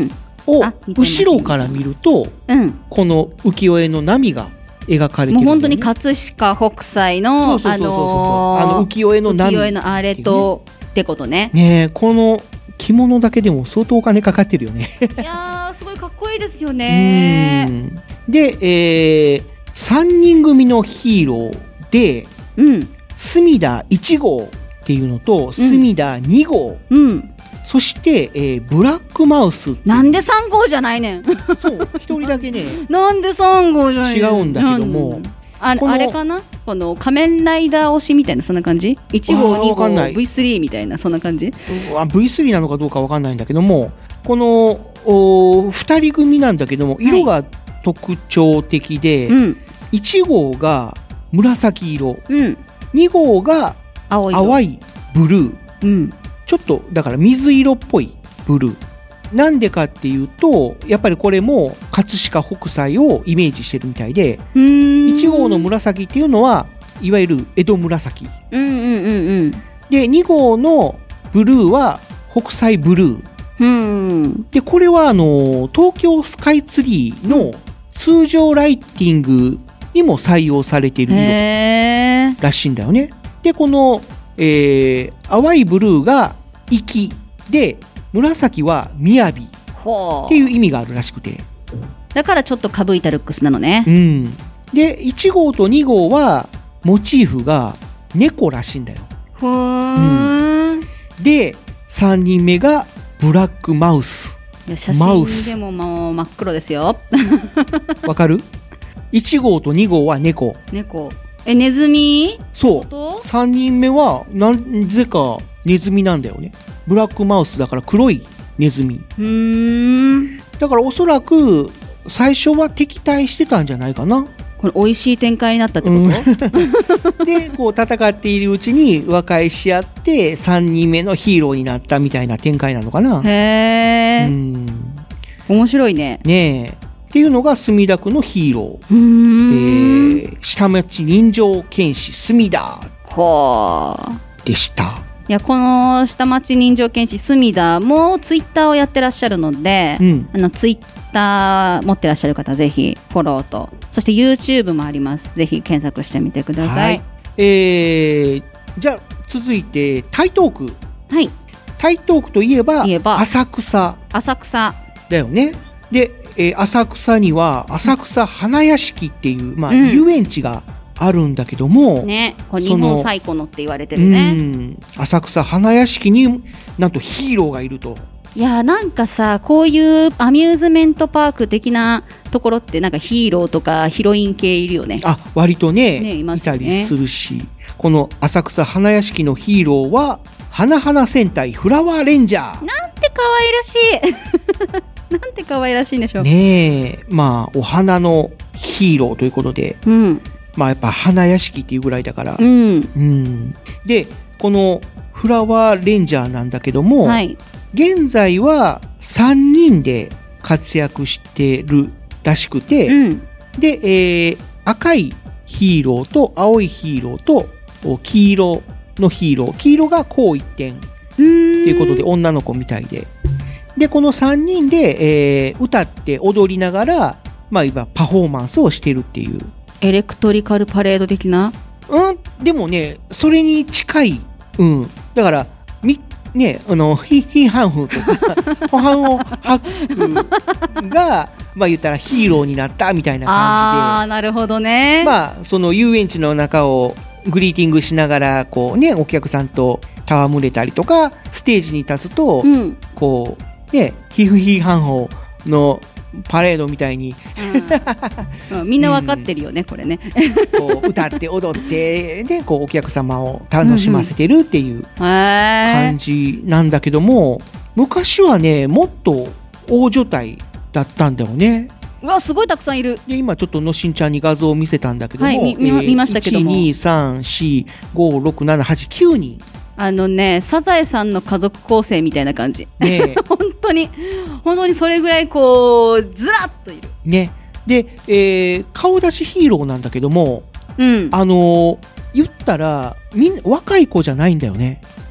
S2: を
S3: あ似てます
S2: 後ろから見ると、
S3: うん。
S2: この浮世絵の波が描かれてるんだよね。
S3: もう本当に葛飾北斎の、
S2: そうそうそうそうそう
S3: あのー
S2: あの浮世絵の波
S3: 浮世絵のあれと、ってことね。
S2: ねえ、この着物だけでも相当お金かかってるよね。
S3: いやー、すごいかっこいいですよね。
S2: うんで、えー、さんにん組のヒーローで、
S3: うん。
S2: 隅田いち号っていうのと、隅田に号、
S3: うん。
S2: そして、えー、ブラックマウスっていう
S3: なんでさん号じゃないねん。
S2: そう、一人だけね、
S3: なんでさん号じゃないねん。
S2: 違うんだけども
S3: うんあ
S2: この
S3: あれかなこの仮面ライダー推しみたいな、そんな感じ ?いち 号、
S2: あー
S3: に号、
S2: わかんない
S3: ブイスリー みたいな、そんな感じ
S2: うわ ブイスリー なのかどうかわかんないんだけども、このおふたり組なんだけども、色が特徴的で、
S3: うん。
S2: いち号が紫色、
S3: うん。
S2: に号が
S3: 青色。
S2: 淡いブルー、
S3: うん。
S2: ちょっとだから水色っぽいブルー。なんでかっていうと、やっぱりこれも葛飾北斎をイメージしてるみたいで、
S3: うーん。
S2: いち号の紫っていうのはいわゆる江戸紫
S3: うんうんうん
S2: で、に号のブルーは北斎ブルー
S3: うん。うん。
S2: で、これはあの東京スカイツリーの通常ライティングにも採用されている色
S3: へー。
S2: らしいんだよね。で、この、えー、淡いブルーが粋で、紫は雅
S3: ほう。
S2: っていう意味があるらしくて。
S3: だからちょっとかぶいたルックスなのね
S2: う。ん。で、いち号とに号はモチーフが猫らしいんだよ。
S3: ふーん。
S2: で、さんにんめがブラックマウス。
S3: いや写
S2: マウス
S3: 真でももう真っ黒ですよ。
S2: わかる ?いち 号とに号は猫。
S3: 猫。え、ネズミ
S2: そ
S3: と
S2: う。さんにんめはなぜかネズミなんだよね。ブラックマウスだから黒いネズミ。
S3: うーん。
S2: だからおそらく最初は敵対してたんじゃないかな。
S3: これ美味しい展開になったってこと、
S2: うんで、こう戦っているうちに和解し合ってさんにんめのヒーローになったみたいな展開なのかな。
S3: へー。
S2: うん
S3: 面白いね。
S2: ねえ。っていうのが墨田区のヒーロー。
S3: うーん。
S2: えー、下町人情剣士墨田
S3: ほー。
S2: でした。
S3: いや、この下町人情剣士隅田もツイッターをやってらっしゃるので、
S2: うん。
S3: あのツイッター持ってらっしゃる方ぜひフォローと、そして YouTube もあります。ぜひ検索してみてください。
S2: えー、じゃあ続いて台東区。
S3: はい。
S2: 台東区といえば
S3: 言えば
S2: 浅草
S3: 浅草。
S2: だよね。で、えー浅草には浅草花屋敷っていう、まあ、
S3: うん
S2: 遊園地があるんだけども、
S3: ね、こう日
S2: その
S3: 本最古のって言われて
S2: う
S3: るね。
S2: ん、浅草花屋敷になんとヒーローがいると。
S3: いやーなんかさ、こういうアミューズメントパーク的なところってなんかヒーローとかヒロイン系いるよね。
S2: あ、割とね、
S3: ねいます
S2: た
S3: よね
S2: りするし、この浅草花屋敷のヒーローは花々戦隊フラワーレンジャー。
S3: なんて可愛らしい。なんて可愛らしいんでしょう。
S2: ねえ、まあお花のヒーローということで、
S3: うん。
S2: まあやっぱ花屋敷っていうぐらいだから、
S3: うん。
S2: うん、でこのフラワーレンジャーなんだけども、
S3: はい。
S2: 現在はさんにんで活躍してるらしくて、
S3: うん。
S2: で、えー赤いヒーローと青いヒーローとお黄色のヒーロー、黄色が紅一点
S3: と
S2: ということで女の子みたいで、でこのさんにんで、えー歌って踊りながら、まあ、今パフォーマンスをしてるっていう。
S3: エレクトリカルパレード的な。
S2: うん、でもね、それに近い。うん。だから、み、ね、あの、ヒヒーハンフとか、ホハンオハックが、まあ言ったらヒーローになったみたいな
S3: あー、
S2: 感
S3: なるほど
S2: じ
S3: ね。
S2: で、まあ、その遊園地の中をグリーティングしながら、こうね、お客さんと戯れたりとか、ステージに立つと、
S3: うん。
S2: こう、ね、ヒフヒーハンホのパレードみたいに、
S3: うんうんみんなわかってるよね、これね。
S2: こう歌って踊ってでこうお客様を楽しませてるっていう
S3: へ
S2: 感
S3: ー。
S2: じなんだけども、昔はねもっと大所帯だったんだよね。
S3: うわ、すごいたくさんいる。
S2: で今ちょっとのしんちゃんに画像を見せたんだけども、
S3: はいみ見ま見ましたけども
S2: いち、に、さん、よん、ご、ろく、なな、はち、きゅうにん
S3: あのね、サザエさんの家族構成みたいな感じ。
S2: ね
S3: 本当に、本当にそれぐらいこう、ずらっといる。
S2: ねで、えー顔出しヒーローなんだけども、
S3: うん。
S2: あのー言ったらみんな若い子じゃないんだよね。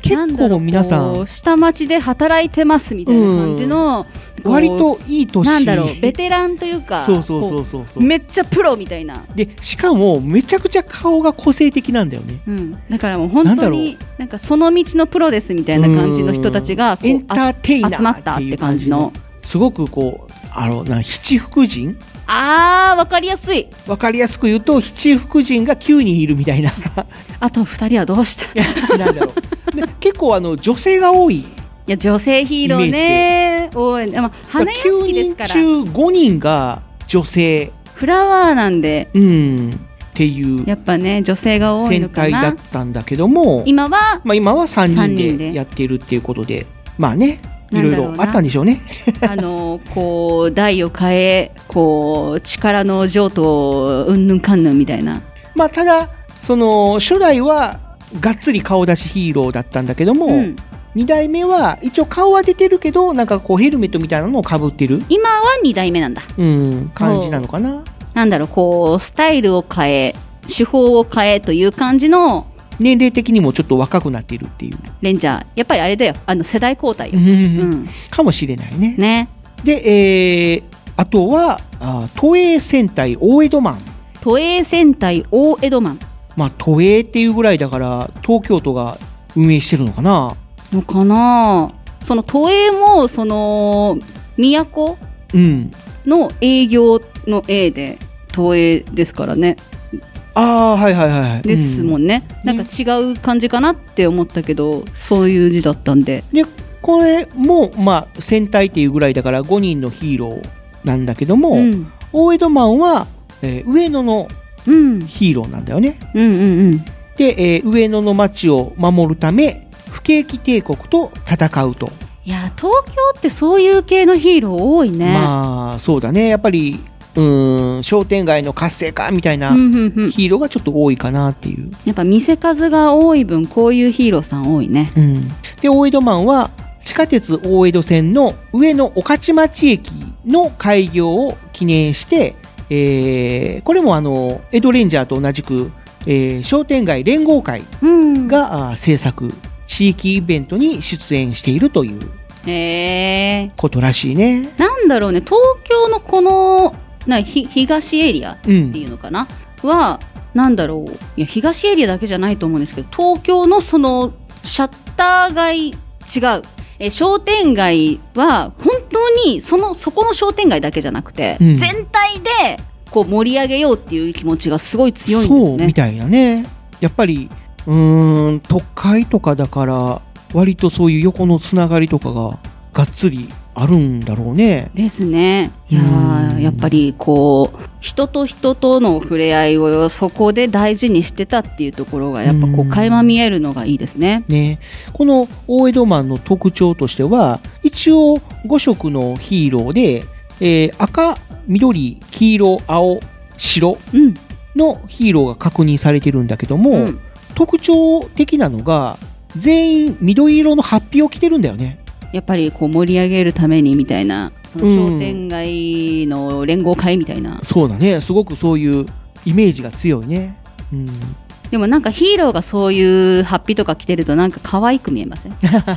S2: 結構皆さん、
S3: ん下町で働いてますみたいな感じの、
S2: うん、割といい年
S3: なんだろうベテランというか
S2: そうそうそうそうそう
S3: めっちゃプロみたいな
S2: でしかもめちゃくちゃ顔が個性的なんだよね、
S3: うん、だからもう本当になんかその道のプロですみたいな感じの人たちがこう
S2: エンターテイナー
S3: 集まったって感じの
S2: すごくこうあのな七福神
S3: あーわかりやすい
S2: わかりやすく言うと七福神がきゅうにんいるみたいな
S3: あとふたりはどうした
S2: なんだろう、ね、結構あの女性が多い
S3: いや女性ヒーローね多い、まあ、花屋敷ですから
S2: きゅうにん中ごにんが女性
S3: フラワーなんで
S2: うんっていう
S3: やっぱね女性が多いのかな
S2: 戦隊だったんだけども
S3: 今は、
S2: まあ、今はさんにん
S3: さんにんで
S2: でやっているっていうことでまあねいろい
S3: なんだろうな
S2: ろあったんでしょうね
S3: あのこう代を変えこう力の譲渡うんぬんかんぬんみたいな
S2: まあただその初代はがっつり顔出しヒーローだったんだけども、
S3: うん
S2: にだいめは一応顔は出てるけどなんかこうヘルメットみたいなのをかぶってる、
S3: 今はにだいめなんだ
S2: うん、感じなのかな。
S3: なんだろうこうスタイルを変え手法を変えという感じの
S2: 年齢的にもちょっと若くなっているっていう
S3: レンジャーやっぱりあれだよあの世代交代よ、
S2: うん
S3: うん
S2: かもしれないね。
S3: ね
S2: で、えー、あとはあ都営戦隊大江戸マン。
S3: 都営戦隊大江戸マン
S2: まあ都営っていうぐらいだから東京都が運営してるのかな
S3: のかな。その都営もその都
S2: うん
S3: の営業の A で都営ですからね。
S2: ああはいはいはい
S3: ですもんね、うん、なんか違う感じかなって思ったけどそういう字だったんで
S2: でこれもまあ戦隊っていうぐらいだからごにんのヒーローなんだけども、うん、大江戸マンは、えー、上野のヒーローなんだよね、
S3: うん、うんうんうん
S2: で、えー、上野の町を守るため不景気帝国と戦うと。
S3: いや東京ってそういう系のヒーロー多いね。
S2: まあそうだねやっぱりうーん商店街の活性化みたいなヒーローがちょっと多いかなっていう、
S3: やっぱ店数が多い分こういうヒーローさん多いね、
S2: うん、で大江戸マンは地下鉄大江戸線の上野御徒町駅の開業を記念して、えー、これもあの江戸レンジャーと同じく、えー、商店街連合会が、うん、制作地域イベントに出演しているということらしいね。
S3: なんだろうね東京のこのなひ東エリアっていうのかな、うん、はなんだろういや東エリアだけじゃないと思うんですけど東京のそのシャッター街違うえ商店街は本当にそのそこの商店街だけじゃなくて、うん、全体でこう盛り上げようっていう気持ちがすごい強いんですね。
S2: そうみたいなね。やっぱりうーん都会とかだから割とそういう横のつながりとかががっつりあるんだろうね。
S3: ですね。いやーやっぱりこう人と人との触れ合いをそこで大事にしてたっていうところがやっぱこう垣間見えるのがいいですね。
S2: ね、この大江戸マンの特徴としては一応ご色のヒーローで、えー、赤、緑、黄色、青、白のヒーローが確認されてるんだけども、うん、特徴的なのが全員緑色のハッピーを着てるんだよね。
S3: やっぱりこう盛り上げるためにみたいなその商店街の連合会みたいな、
S2: うん、そうだねすごくそういうイメージが強いね、うん、
S3: でもなんかヒーローがそういうハッピーとか着てるとなんか可愛く見えません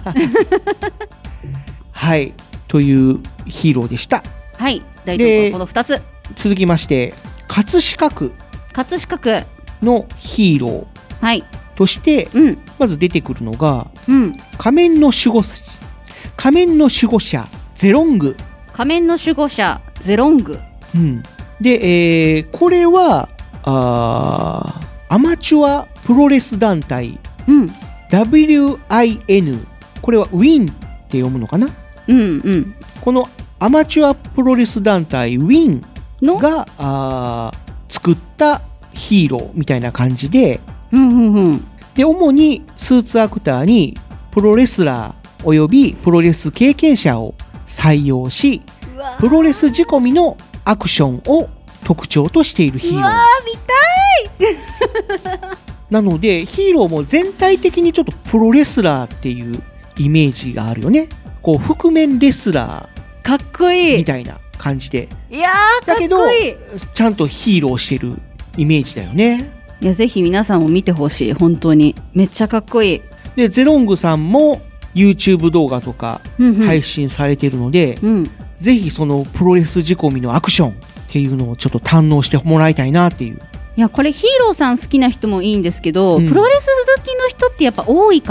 S2: はいというヒーローでした。
S3: はい大統領このふたつ
S2: 続きまして葛飾区
S3: 葛飾区
S2: のヒーローとして、はいうん、まず出てくるのが、うん、仮面の守護仮面の守護者ゼロング
S3: 仮面の守護者ゼロング、
S2: うん、で、えー、これはあアマチュアプロレス団体、うん、ダブリューアイエヌ これはウィンって読むのかな、
S3: うんうん、
S2: このアマチュアプロレス団体ウィンがあ作ったヒーローみたいな感じで、
S3: うんうんうん、
S2: で主にスーツアクターにプロレスラーおよびプロレス経験者を採用しプロレス仕込みのアクションを特徴としているヒーロー。うわ
S3: ー見たい
S2: なのでヒーローも全体的にちょっとプロレスラーっていうイメージがあるよね。こう覆面レスラ
S3: ーかっこいい
S2: みたいな感じで
S3: いやーかっこいいだけ
S2: どちゃんとヒーローしてるイメージだよね。
S3: いやぜひ皆さんも見てほしい本当にめっちゃかっこいい。
S2: でゼロングさんも YouTube 動画とか
S3: うんうん
S2: 配信されてるので、
S3: うん。
S2: ぜひそのプロレス仕込みのアクションっていうのをちょっと堪能してもらいたいなっていう。
S3: いやこれヒーローさん好きな人もいいんですけど、
S2: うん
S3: プロレス好きの人ってやっぱ多いから、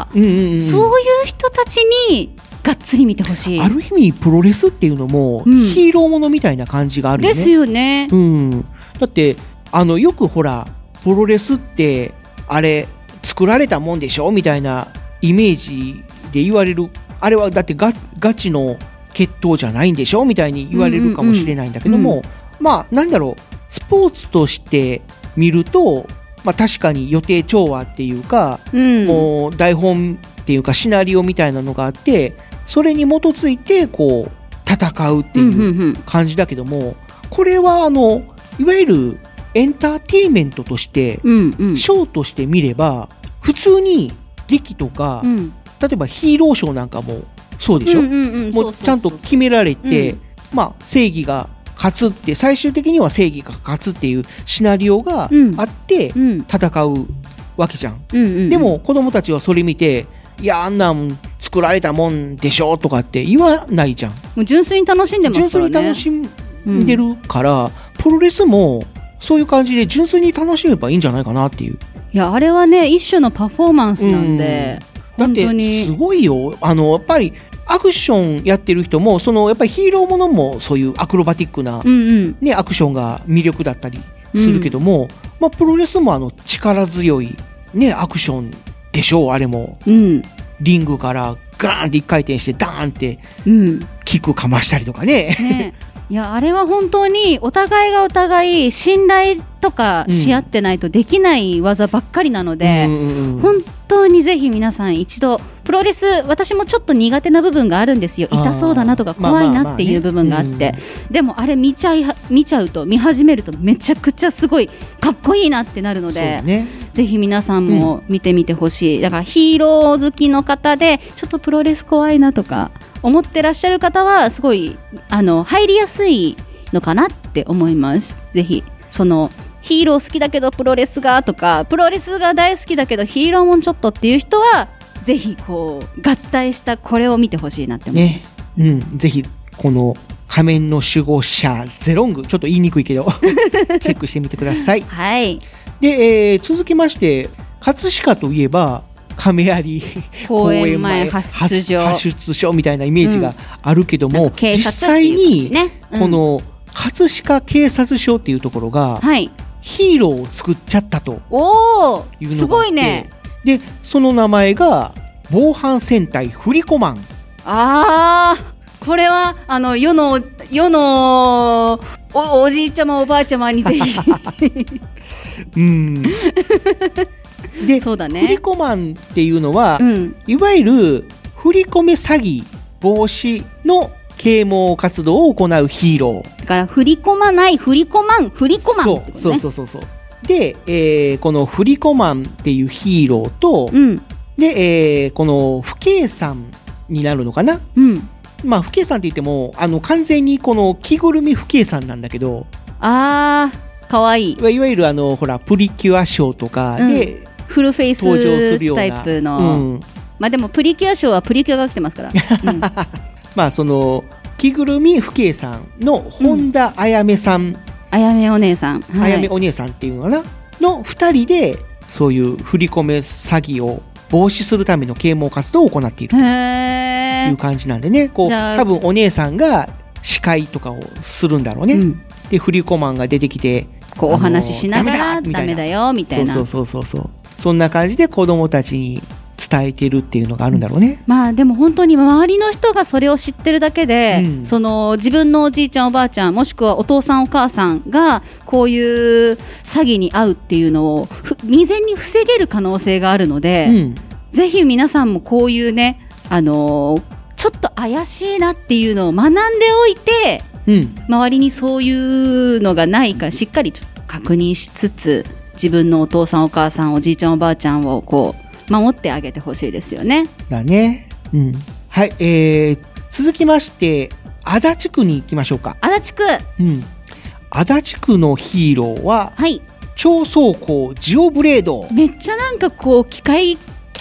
S2: うんうんうん、
S3: そういう人たちにがっつり見てほしい。
S2: ある意味プロレスっていうのも
S3: うん
S2: ヒーローものみたいな感じがあるよね。
S3: ですよね。
S2: うん、だってあのよくほらプロレスってあれ作られたもんでしょみたいなイメージで言われる。あれはだってガガチの決闘じゃないんでしょみたいに言われるかもしれないんだけども、
S3: うんうん
S2: まあなんだろう、スポーツとして見ると、まあ、確かに予定調和っていうか、
S3: うん、
S2: もう台本っていうかシナリオみたいなのがあってそれに基づいてこう戦うって
S3: うんうん
S2: いううん感じだけども、これはあのいわゆるエンターテインメントとして、
S3: うんうん
S2: ショーとして見れば普通に劇とか、
S3: うん
S2: 例えばヒーローショーなんかもそうでしょ、
S3: うんうんうん、
S2: もうちゃんと決められて、
S3: うん
S2: まあ正義が勝つって最終的には正義が勝つっていうシナリオが
S3: うん
S2: あって
S3: うん
S2: 戦うわけじゃん。
S3: うんうん、
S2: でも子供たちはそれ見て、いやあんなん作られたもんでしょとかって言わないじゃん。
S3: もう純粋に楽しんでますからね。
S2: 純粋に楽しんでるから、プロレスもそういう感じで純粋に楽しめばいいんじゃないかなっていう。
S3: いやあれはね一種のパフォーマンスなんで、
S2: だって
S3: 本当に
S2: すごいよ。あのやっぱりアクションやってる人もそのやっぱりヒーローものもそういうアクロバティックな、
S3: うんうん
S2: ね、アクションが魅力だったりするけども、まあ、プロレスもあの力強い、ね、アクションでしょう。あれも
S3: うん
S2: リングからガーンって一回転してダーンって
S3: うん
S2: キックかましたりとかね。
S3: ねいやあれは本当にお互いがお互い信頼とかし合ってないとできない技ばっかりなので、
S2: うんうんうん
S3: 本当にぜひ皆さん一度プロレス私もちょっと苦手な部分があるんですよ。
S2: あー
S3: 痛そうだなとか怖いなっていう部分があって、
S2: まあまあまあね
S3: でもあれ見ちゃい見ちゃうと見始めるとめちゃくちゃすごいかっこいいなってなるの
S2: そう
S3: で、
S2: ね。
S3: ぜひ皆さんも見てみてほしい、だからヒーロー好きの方でちょっとプロレス怖いなとか思ってらっしゃる方はすごいあの入りやすいのかなって思います。ぜひそのヒーロー好きだけどプロレスがとかプロレスが大好きだけどヒーローもんちょっとっていう人はぜひこう合体したこれを見てほしいなって思いま
S2: ね
S3: す、
S2: うん、ぜひこの仮面の守護者ゼロングちょっと言いにくいけどチェックしてみてください。
S3: はい
S2: で、えー続きまして葛飾といえば亀有
S3: 公演前発出場
S2: 発出所みたいなイメージがあるけども、
S3: なんか警
S2: 実
S3: 察っていう
S2: 際に
S3: 感じね、うん
S2: この葛飾警察署っていうところが
S3: はい
S2: ヒーローを作っちゃったと
S3: おお
S2: いうのがあって、
S3: すごいね。
S2: でその名前が防犯戦隊フリコマン。
S3: あーこれはあの世の世のお, おじいちゃまおばあちゃまにぜひ
S2: うんで、
S3: そうだね
S2: フリコマンっていうのは、
S3: うん
S2: いわゆる振り込め詐欺防止の啓蒙活動を行うヒーロー。
S3: だから振り込まない振り込まん振り込まんってことね。
S2: そうそうそうそうそうで、えーこのフリコマンっていうヒーローと、
S3: うん
S2: で、えーこの不敬さんになるのかな。
S3: うん
S2: まあ不敬さんって言ってもあの完全にこの着ぐるみ不敬さんなんだけど、
S3: あーかわいい
S2: いわいわゆるあのほらプリキュアショーとかで
S3: フルフェイ
S2: 登場するような、
S3: スタイプの、
S2: うん
S3: まあでもプリキュアショーはプリキュアが来てますから、うん
S2: まあその着ぐるみ不敬さんの本田あやめさん、
S3: あやめお姉さん、
S2: あ
S3: はい
S2: やめお姉さんっていうのかなのふたりでそういう振り込め詐欺を防止するための啓蒙活動を行っていると
S3: へー
S2: いう感じなんでね、こう
S3: じゃあ
S2: 多分お姉さんが司会とかをするんだろうね、
S3: うん
S2: で振り込まんが出てきて
S3: こうお話ししながら
S2: あの
S3: ダメだよみたいな。
S2: そうそうそうそうそうそんな感じで子供たちに伝えてるっていうのがあるんだろうね。
S3: まあでも本当に周りの人がそれを知ってるだけで、
S2: うん
S3: その自分のおじいちゃんおばあちゃんもしくはお父さんお母さんがこういう詐欺に遭うっていうのをふ未然に防げる可能性があるので、
S2: うん
S3: ぜひ皆さんもこういうね、あのーちょっと怪しいなっていうのを学んでおいて、
S2: うん
S3: 周りにそういうのがないかしっかりちょっと確認しつつ、自分のお父さんお母さんおじいちゃんおばあちゃんをこう守ってあげてほしいですよね。
S2: だね。うんはい、えー、続きまして足立区に行きましょうか。
S3: 足立区、
S2: うん足立区のヒーローは
S3: はい、
S2: 超走行ジオブレード。
S3: めっちゃなんかこう機械機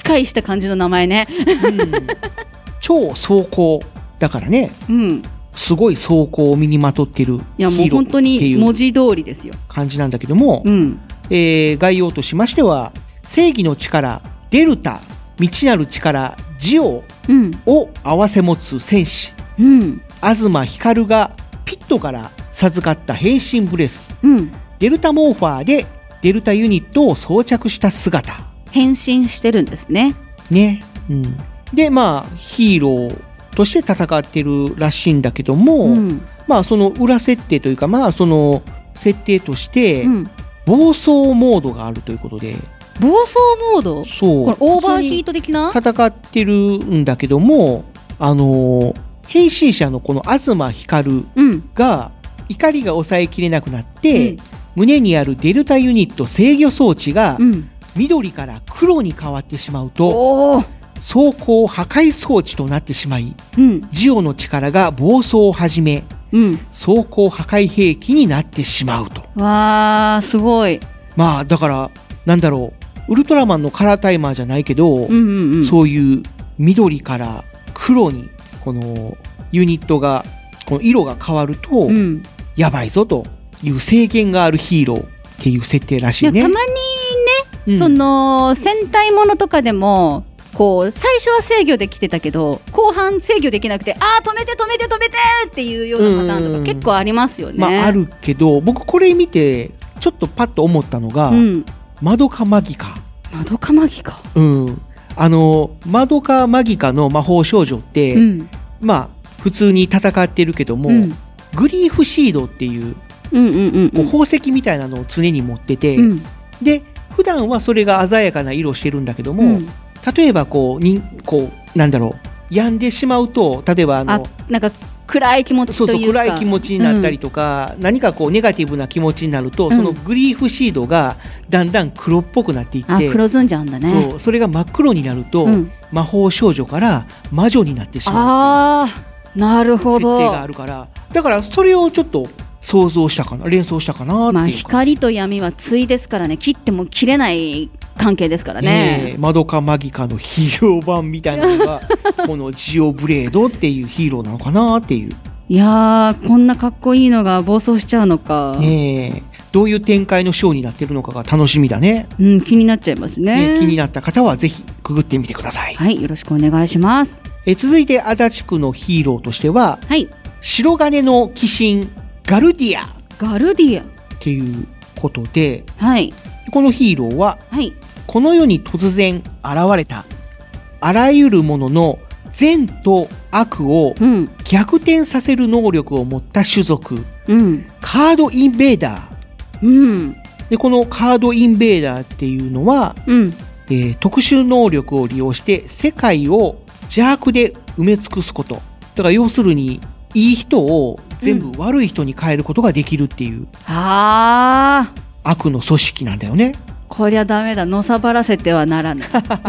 S3: 械した感じの名前ね。
S2: うん、超装甲だからね。
S3: うん。
S2: すごい装甲を身にまとってるヒーローっていう。いやもう本当
S3: に文字通りですよ。
S2: 感じなんだけども、
S3: うん、
S2: えー、概要としましては、正義の力、デルタ、未知なる力、ジオを併せ持つ戦士、
S3: うん、
S2: 東光がピットから授かった変身ブレス、
S3: うん、
S2: デルタモーファーでデルタユニットを装着した姿。
S3: 変身してるんですね。
S2: ね。うん、で、まあ、ヒーローとして戦ってるらしいんだけども、うん、まあ、その裏設定というか、まあ、その設定として、うん、暴走モードがあるということで。
S3: 暴走モード？
S2: そう。
S3: これオーバーヒート的な？
S2: 戦ってるんだけども、あのー、変身者のこの東光が、うん、怒りが抑えきれなくなって、うん、胸にあるデルタユニット制御装置が、うん、緑から黒に変わってしまうと、装甲破壊装置となってしまい、うん、ジオの力が暴走を始め、うん、装甲破壊兵器になってしまうと。
S3: わー、すごい。
S2: まあだからなんだろう、ウルトラマンのカラータイマーじゃないけど、うんうんうん、そういう緑から黒にこのユニットがこの色が変わると、うん、やばいぞという制限があるヒーローっていう設定らしいね。
S3: たまにね、うん、その戦隊ものとかでもこう最初は制御できてたけど後半制御できなくて、あー止めて止めて止めてっていうようなパターンとか結構ありますよね。
S2: まああるけど、僕これ見てちょっとパッと思ったのが、うん、マドカマギカ。
S3: マドカマギカ。
S2: うん。あのマドカマギカの魔法少女って、うん、まあ普通に戦ってるけども、うん、グリーフシードっていう、
S3: うんうんうんうん、
S2: 宝石みたいなのを常に持ってて、うん、で普段はそれが鮮やかな色してるんだけども、うん、例えばこうにこうなんだろう、病んでしまうと、例えばあの
S3: あなんか暗い気持ちというか、
S2: そうそう暗い気持ちになったりとか、うん、何かこうネガティブな気持ちになると、うん、そのグリーフシードがだんだん黒っぽくなっていって、
S3: あ黒ずんじゃうんだね。
S2: そう、それが真っ黒になると、うん、魔法少女から魔女になってしまう。
S3: あー、なるほど。
S2: 設定があるから、だからそれをちょっと想像したかな、連想したかなっていう。まあ
S3: 光と闇は対ですからね、切っても切れない関係ですからね。
S2: えー、マドカマギカのヒーロー版みたいなのがこのジオブレードっていうヒーローなのかなっていう。
S3: いやー、こんなかっこいいのが暴走しちゃうのか。
S2: ねえ、どういう展開のショーになってるのかが楽しみだね。
S3: うん、気になっちゃいますね。
S2: ね、気になった方はぜひくぐってみてください。
S3: はい、よろしくお願いします。
S2: え続いて足立区のヒーローとしては、
S3: はい、
S2: 白金の鬼神ガルディア。
S3: ガルディア
S2: っていうことで、
S3: はい、
S2: このヒーローは、
S3: はい、
S2: この世に突然現れたあらゆるものの善と悪を逆転させる能力を持った種族、
S3: うん、
S2: カードインベーダ
S3: ー、うん、
S2: でこのカードインベーダーっていうのは、
S3: うん
S2: えー、特殊能力を利用して世界を邪悪で埋め尽くすこと。だから要するにいい人を全部悪い人に変えることができるっていう、うん、
S3: あ
S2: 悪の組織なんだよね。
S3: こりゃダメだ、のさばらせてはならぬ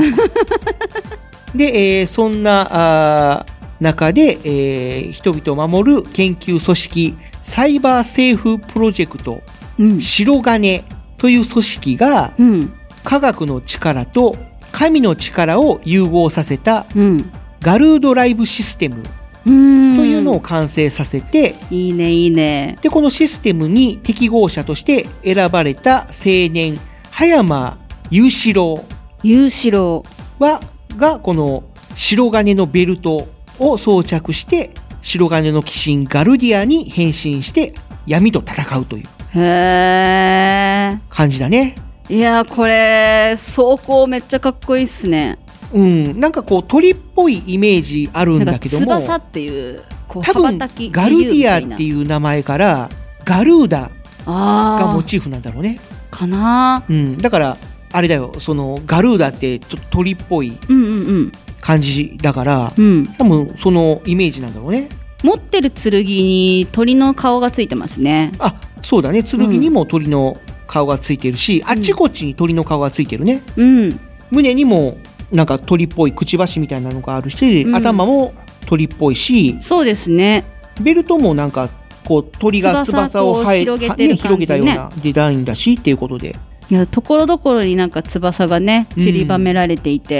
S2: で、えー、そんなあ中で、えー、人々を守る研究組織サイバーセーフプロジェクト、うん、白金という組織が、うん、科学の力と神の力を融合させた、うん、ガルードライブシステムというのを完成させて、
S3: いいねいいね。
S2: でこのシステムに適合者として選ばれた青年葉山雄四郎
S3: 雄四郎
S2: はがこの白金のベルトを装着して白金の鬼神ガルディアに変身して闇と戦うという
S3: へ
S2: 感じだね。
S3: いやこれ装甲めっちゃかっこいいっすね。
S2: うん、なんかこう鳥っぽいイメージあるんだけども、
S3: 翼っていうこう
S2: 多分ガルディアっていう名前からガルーダがモチーフなんだろうね。
S3: かな、
S2: うん、だからあれだよ、そのガルーダってちょっと鳥っぽい感じだから、
S3: うんうんうん、
S2: 多分そのイメージなんだろうね。
S3: 持ってる剣に鳥の顔がついてますね。
S2: あ、そうだね、剣にも鳥の顔がついてるし、うん、あっちこっちに鳥の顔がついてるね、
S3: うん、
S2: 胸にもなんか鳥っぽいくちばしみたいなのがあるし、うん、頭も鳥っぽいし、
S3: そうですね、
S2: ベルトもなんかこう鳥が翼をはえ
S3: 広げてる感じ、ね、
S2: 広げたようなデザインだしっていうことで、
S3: いやところどころになんか翼がね散りばめられていて、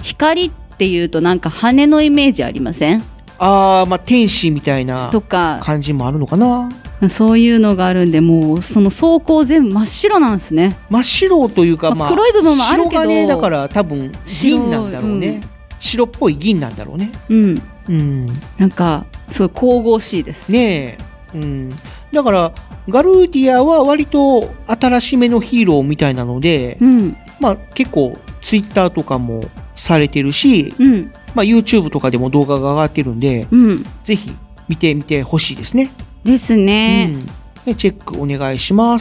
S3: 光っていうとなんか羽のイメージありません？
S2: あー、まあ天使みたいな
S3: とか
S2: 感じもあるのかな。
S3: そういうのがあるんで、もうその装甲全部真っ白なんですね。
S2: 真っ白というか、まあ、
S3: まあ黒い部分もあるけど
S2: 白金だから多分銀なんだろうね、
S3: 白、
S2: 白っぽい銀なんだろうね。
S3: うん、
S2: うん、
S3: なんかすごい神々しいです
S2: ねえ、うん、だからガルーディアは割と新しめのヒーローみたいなので、
S3: うん、
S2: まあ結構ツイッターとかもされてるし、
S3: うん、
S2: まあ YouTube とかでも動画が上がってるんで、
S3: うん、
S2: ぜひ見てみてほしいですね。
S3: ですね、
S2: うん、チェックお願いします。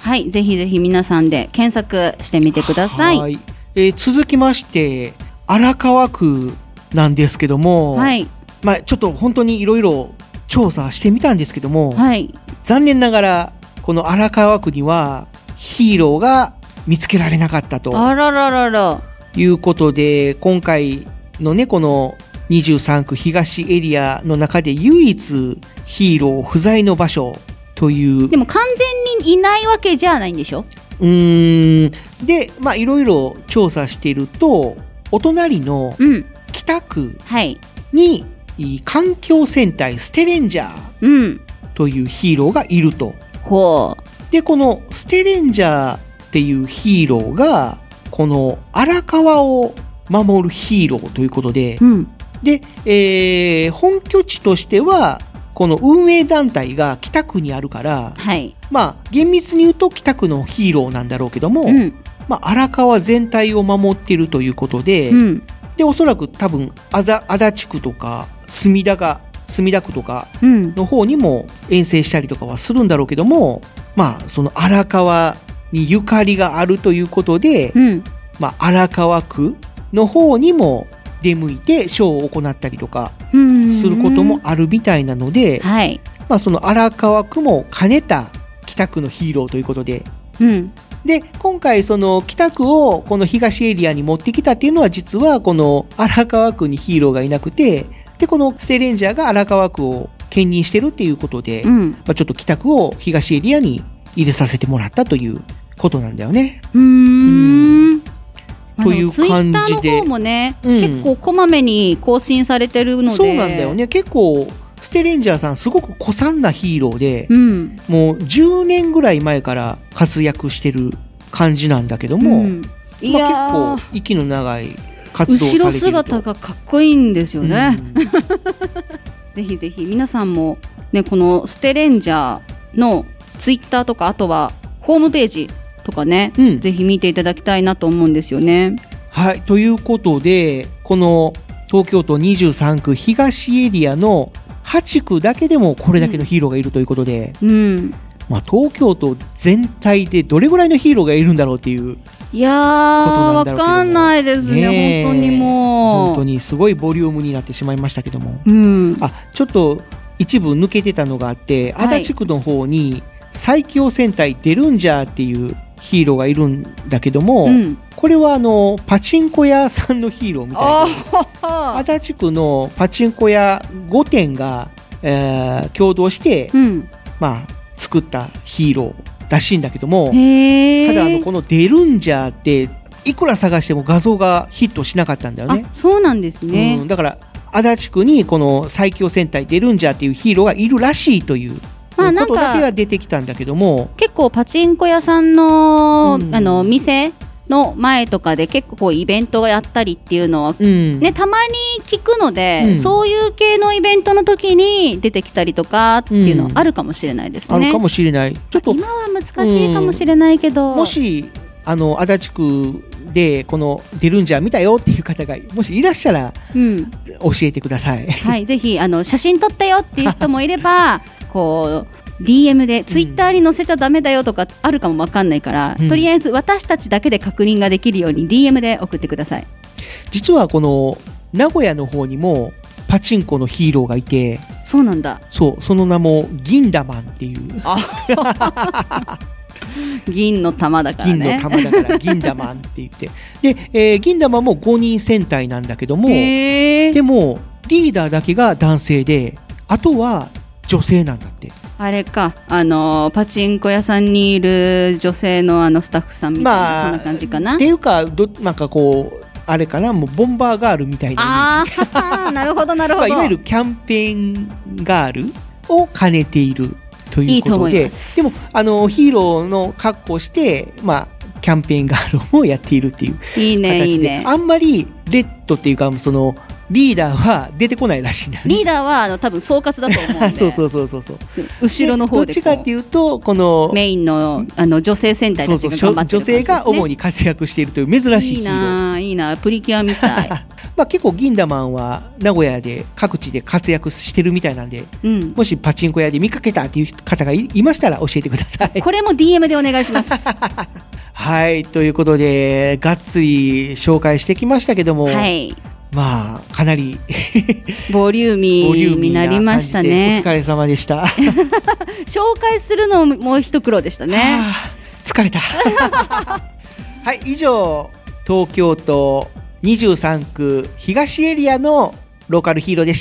S3: はい、ぜひぜひ皆さんで検索してみてください。
S2: はい、えー、続きまして荒川区なんですけども、
S3: はい、
S2: まあちょっと本当にいろいろ調査してみたんですけども、
S3: はい、
S2: 残念ながらこの荒川区にはヒーローが見つけられなかったと
S3: あらららら
S2: いうことで、今回のねこのにじゅうさんく東エリアの中で唯一ヒーロー不在の場所という。
S3: でも完全にいないわけじゃないんでしょ？
S2: うーんでまあいろいろ調査していると、お隣の北区に、うん、環境戦隊ステレンジャーというヒーローがいると、
S3: ほう
S2: でこのステレンジャーっていうヒーローがこの荒川を守るヒーローということで、
S3: うん、
S2: で、えー、本拠地としてはこの運営団体が北区にあるから、
S3: はい、
S2: まあ厳密に言うと北区のヒーローなんだろうけども、
S3: うん、
S2: まあ、荒川全体を守っているということで、
S3: うん、
S2: でおそらく多分あざ足立区とか墨田が墨田区とかの方にも遠征したりとかはするんだろうけども、まあその荒川にゆかりがあるということで、
S3: うん、
S2: まあ荒川区の方にも出向いてショーを行ったりとかすることもあるみたいなので、
S3: はい、
S2: まあその荒川区も兼ねた北区のヒーローということで、
S3: うん、
S2: で今回その北区をこの東エリアに持ってきたっていうのは、実はこの荒川区にヒーローがいなくて、でこのステレンジャーが荒川区を兼任してるっていうことで、
S3: うん、
S2: まあ、ちょっと北区を東エリアに入れさせてもらったということなんだよね。
S3: うーん、うん、
S2: という感じで、
S3: ツイッターの方もね、うん、結構こまめに更新されてるので、
S2: そうなんだよね。結構ステレンジャーさんすごく古参なヒーローで、
S3: うん、
S2: もうじゅうねんぐらい前から活躍してる感じなんだけども、うん、
S3: いや
S2: まあ、結構息の長い活動をされていると。
S3: 後ろ姿がかっこいいんですよね、うん、ぜひぜひ皆さんも、ね、このステレンジャーのツイッターとか、あとはホームページとかね、うん、ぜひ見ていただきたいなと思うんですよね。
S2: はい、ということでこの東京都にじゅうさんく東エリアのはちくだけでもこれだけのヒーローがいるということで、
S3: うん、
S2: まあ、東京都全体でどれぐらいのヒーローがいるんだろうっていう、
S3: いやーわかんないですね、ね、本当にもう
S2: 本当にすごいボリュームになってしまいましたけども、
S3: うん、
S2: あちょっと一部抜けてたのがあって、足立区の方に最強戦隊デルンジャーっていうヒーローがいるんだけども、うん、これはあのパチンコ屋さんのヒーローみたいで、足立区のパチンコ屋ごてんが、えー、共同して、
S3: うん、
S2: まあ、作ったヒーローらしいんだけども、
S3: へ
S2: ただあのこのデルンジャーっていくら探しても画像がヒットしなかったんだよね。
S3: あ、そうなんですね、
S2: うん、だから足立区にこの最強戦隊デルンジャーっていうヒーローがいるらしいという
S3: まあ、なん
S2: ことだけが出てきたんだけども、
S3: 結構パチンコ屋さんの、うん、あの店の前とかで結構こうイベントがやったりっていうのは、
S2: うん
S3: ね、たまに聞くので、うん、そういう系のイベントの時に出てきたりとかっていうのはあるかもしれないですね、
S2: うん、あるかもしれない。ちょっと
S3: 今は難しいかもしれないけど、
S2: うん、もしあの足立区でこのデルンジャー見たよっていう方がもしいらっしゃら、うん、教えてください。
S3: はい、ぜひあの写真撮ったよっていう人もいればこうディーエム でツイッターに載せちゃダメだよとかあるかも分かんないから、うん、とりあえず私たちだけで確認ができるように ディーエム で送ってください。
S2: 実はこの名古屋の方にもパチンコのヒーローがいて、
S3: そうなんだ。
S2: そう、その名も銀ダマンっていう
S3: 銀の玉だからね。
S2: 銀の玉だから銀ダマンって言ってで、えー、銀ダマンもごにん戦隊なんだけども、でもリーダーだけが男性で、あとは女性なんだって。
S3: あれか、あのー、パチンコ屋さんにいる女性のあのスタッフさんみたいな、まあ、そんな感じかな。
S2: っていうかどなんかこうあれかな、もうボンバーガールみたいなイメージ。
S3: ああ、なるほどなるほど。
S2: まあ、いわゆるキャンペーンガールを兼ねているということで、
S3: いいと思います。
S2: でもあのヒーローの格好をして、まあ、キャンペーンガールもやっているっていう形で、
S3: いいねいいね。
S2: あんまりレッドっていうかそのリーダーは出てこないらしいな、ね、
S3: リーダーはあの多分総括だと思うんで
S2: そうそうそうそうそう
S3: 後ろの方で
S2: どっちかっていうとこの
S3: メインのあの女性戦隊たちが頑張ってる感じです、ね、
S2: そうそう女性が主に活躍しているという珍しいヒーロー。
S3: いいな、いいな、プリキュアみたい。
S2: まあ結構銀ダマンは名古屋で各地で活躍してるみたいなんで、うん、もしパチンコ屋で見かけたっていう方が い, いましたら教えてください。
S3: これも ディーエム でお願いします。
S2: はいということでがっつり紹介してきましたけども、はい、まあかなり
S3: ボリューミーになりましたね。
S2: お疲れ様でした。
S3: 紹介するのも一苦労でしたね。は
S2: あ、疲れた。はい、以上東京都にじゅうさんく東エリアのローカルヒーローでした。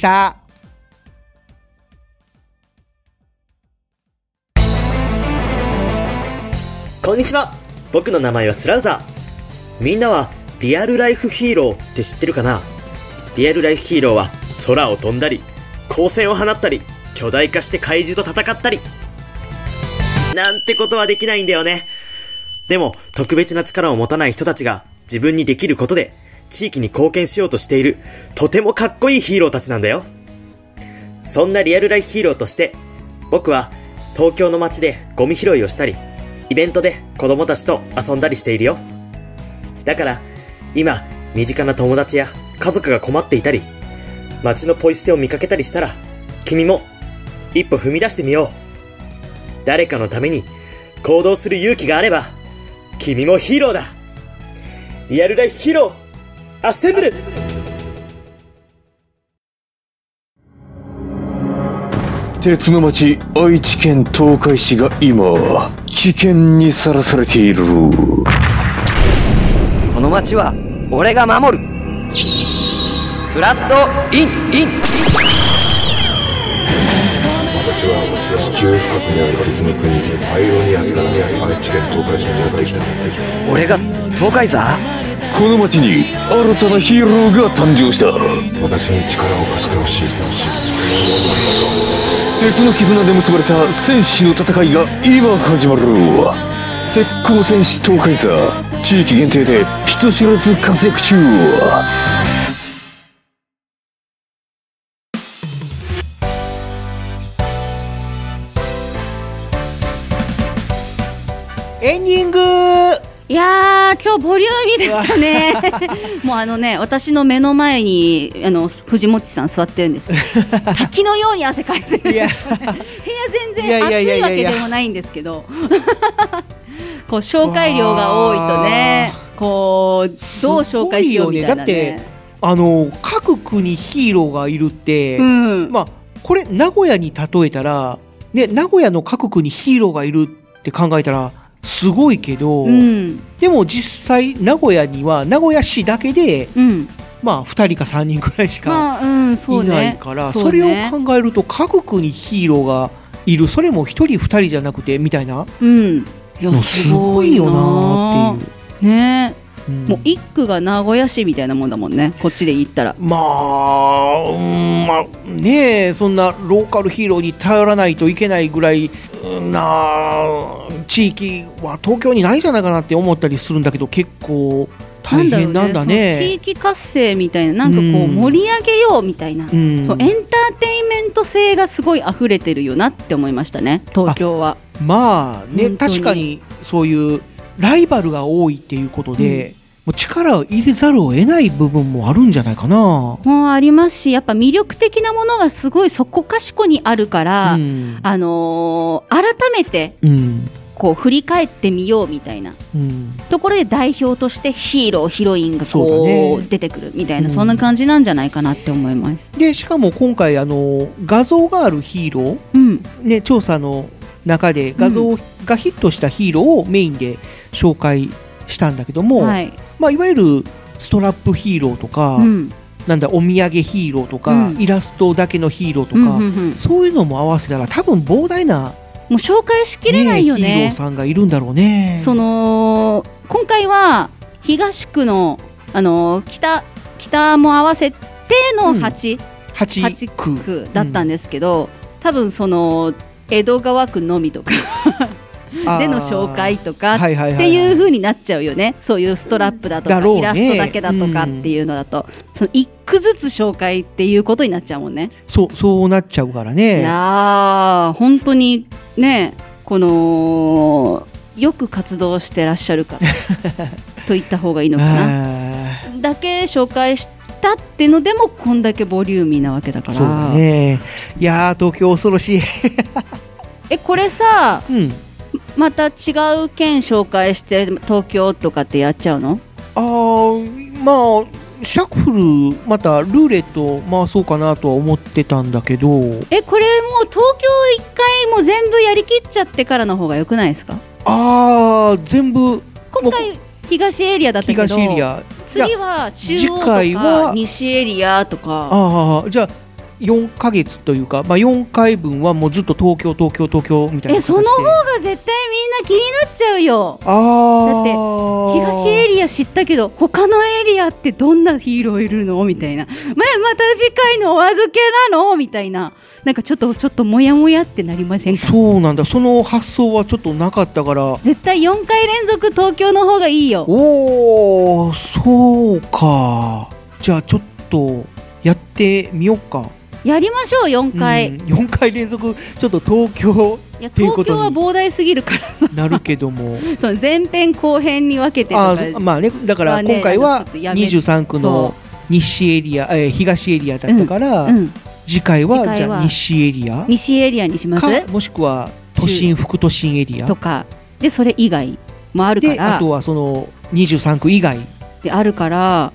S8: こんにちは、僕の名前はスラウザー。みんなはリアルライフヒーローって知ってるかな？リアルライフヒーローは空を飛んだり光線を放ったり巨大化して怪獣と戦ったりなんてことはできないんだよね。でも特別な力を持たない人たちが自分にできることで地域に貢献しようとしているとてもかっこいいヒーローたちなんだよ。そんなリアルライフヒーローとして僕は東京の街でゴミ拾いをしたりイベントで子供たちと遊んだりしているよ。だから今身近な友達や家族が困っていたり街のポイ捨てを見かけたりしたら君も一歩踏み出してみよう。誰かのために行動する勇気があれば君もヒーローだ。リアルライフヒーローアッセンブル。
S9: 鉄の町愛知県東海市が今危険にさらされている。
S10: この町は俺が守る。フラッドインイン。
S11: 私は地中深くにある鉄の国パイロニアスから愛知県東海市にやってきた。
S10: 俺が東海座？
S9: この町に新たなヒーローが誕生した。
S11: 私に力を貸してほしい。
S9: 鉄の絆で結ばれた戦士の戦いが今始まる。鉄鋼戦士東海座、地域限定で人知らず活躍中。
S2: エンディング。
S3: いやー今日ボリューミーだったね。もうあのね、私の目の前にあの藤もっちさん座ってるんです。滝のように汗かいてる。いや部屋全然暑いわけでもないんですけど、こう紹介量が多いとね、こうどう紹介しようみたいなね。
S2: だってあの各国ヒーローがいるって、うん、まあこれ名古屋に例えたらね、名古屋の各国にヒーローがいるって考えたらすごいけど、うん、でも実際名古屋には名古屋市だけで、うん、まあふたりかさんにんくらいしかいないから、まあうん そ, ね、それを考えると各国にヒーローがいる、それもひとりふたりじゃなくてみたいな、うん、いやすごいよなっていうね。うん、もう一区が名古屋市みたいなもんだもんね、こっちで言ったら。まあ、うん、まあねえ、そんなローカルヒーローに頼らないといけないぐらいな地域は東京にないじゃないかなって思ったりするんだけど、結構大変なんだね。なんだろうね、地域活性みたいな、なんかこう盛り上げようみたいな、うん、そうエンターテインメント性がすごい溢れてるよなって思いましたね、東京は。まあね、確かにそういうライバルが多いっていうことで、うん、もう力を入れざるを得ない部分もあるんじゃないかな。もうありますし、やっぱ魅力的なものがすごいそこかしこにあるから、うん、あのー、改めて、うん、こう振り返ってみようみたいな、うん、ところで代表としてヒーローヒロインがこう、ね、出てくるみたいな、うん、そんな感じなんじゃないかなって思います。でしかも今回あの画像があるヒーロー、うんね、調査の中で画像がヒットしたヒーローをメインで紹介したんだけども、はい、まあ、いわゆるストラップヒーローとか、うん、なんだお土産ヒーローとか、うん、イラストだけのヒーローとか、うんうんうん、そういうのも合わせたら多分膨大なもう紹介しきれないよね、ヒーローさんがいるんだろうね。その今回は東区の
S3: あの北北も合わせてのはち、うん、
S2: はち
S3: 区だったんですけど、うん、多分その江戸川区のみとかでの紹介とかっていう風になっちゃうよね。そういうストラップだとか、ね、イラストだけだとかっていうのだと、うん、その一句ずつ紹介っていうことになっちゃうもんね。
S2: そうそうなっちゃうからね。
S3: いやー本当にね、このよく活動してらっしゃる方と言った方がいいのかなだけ紹介したってのでもこんだけボリューミーなわけだから。
S2: そうだね。いやー東京恐ろしい
S3: えこれさ、
S2: うん、
S3: また違う県紹介して東京とかってやっちゃうの？
S2: あーまあシャッフルまたルーレット回そうかなとは思ってたんだけど、
S3: えこれもう東京一回も全部やりきっちゃってからの方が良くないですか？
S2: あー全部
S3: 今回東エリアだったけど、
S2: 東エリア
S3: 次は中央とか西エリアとか。
S2: ああじゃあよんかげつというか、まあ、よんかいぶんはもうずっと東京東京東京みたいな形で。
S3: えその方が絶対みんな気になっちゃうよ。
S2: あ
S3: だって東エリア知ったけど他のエリアってどんなヒーローいるのみたいな、前また次回のお預けなのみたいな、なんかちょっとちょっとモヤモヤってなりませんか？
S2: そうなんだ、その発想はちょっとなかったから。
S3: 絶対よんかい連続東京の方がいいよ。
S2: おーそうか、じゃあちょっとやってみようか。
S3: やりましょうよんかい、
S2: うん、よんかい連続ちょっと東京
S3: いや東京は膨大すぎるから
S2: なるけども
S3: その前編後編に分けてとか。
S2: あまあね、だから今回はにじゅうさんくの西エリア、えー、東エリアだったから、うんうん、次回はじゃあ西エリア
S3: 西エリアにしますか、
S2: もしくは都心副都心エリア
S3: とかで、それ以外もあるから、
S2: であとはそのにじゅうさんく以外
S3: であるから、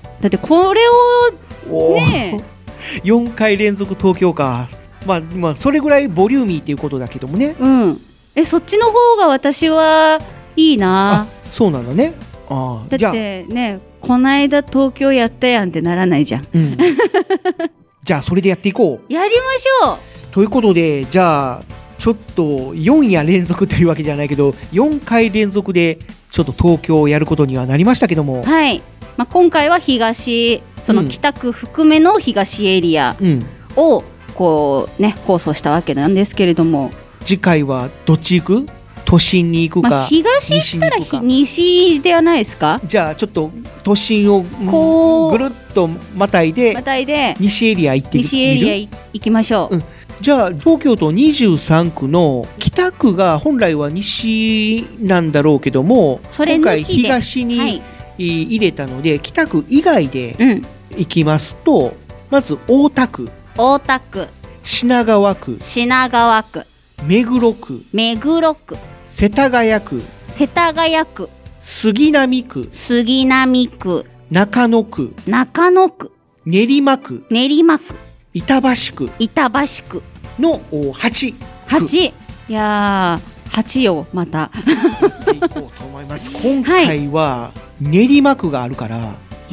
S3: だってこれをね
S2: よんかい連続東京か、まあ、まあそれぐらいボリューミーっていうことだけどもね、
S3: うん、えそっちの方が私はいいな。
S2: あそうなんだね。あ
S3: だってね、こないだ東京やったやんってならないじゃん、うん、
S2: じゃあそれでやっていこ
S3: う。やりましょう。
S2: ということで、じゃあちょっとよん夜連続というわけじゃないけどよんかい連続でちょっと東京をやることにはなりましたけども、
S3: はい、まあ、今回は東その北区含めの東エリアをこう、ね、放送したわけなんですけれども、
S2: 次回はどっち行く？都心に行くか、
S3: まあ、東行ったら西ではないですか？
S2: じゃあちょっと都心をこうぐるっとまたいで、
S3: またいで
S2: 西エリア行ってみる？
S3: 西エリア行きましょう、うん、
S2: じゃあ東京都にじゅうさんくの北区が本来は西なんだろうけども、今回東に、はい、入れたので北区以外で行きますと、うん、まず大田区、
S3: 大田区、
S2: 品川区、
S3: 品川区、
S2: 目黒区、
S3: 目黒区、
S2: 世田谷区、
S3: 世田谷区、
S2: 杉並区、
S3: 杉並区、
S2: 中野区、
S3: 中野区、
S2: 練馬区、
S3: 練馬区、
S2: 板橋区、
S3: 板橋区
S2: のはち区。
S3: はち、いやーはちよ、また
S2: 行こうと思います。今回は練馬区があるから、はい、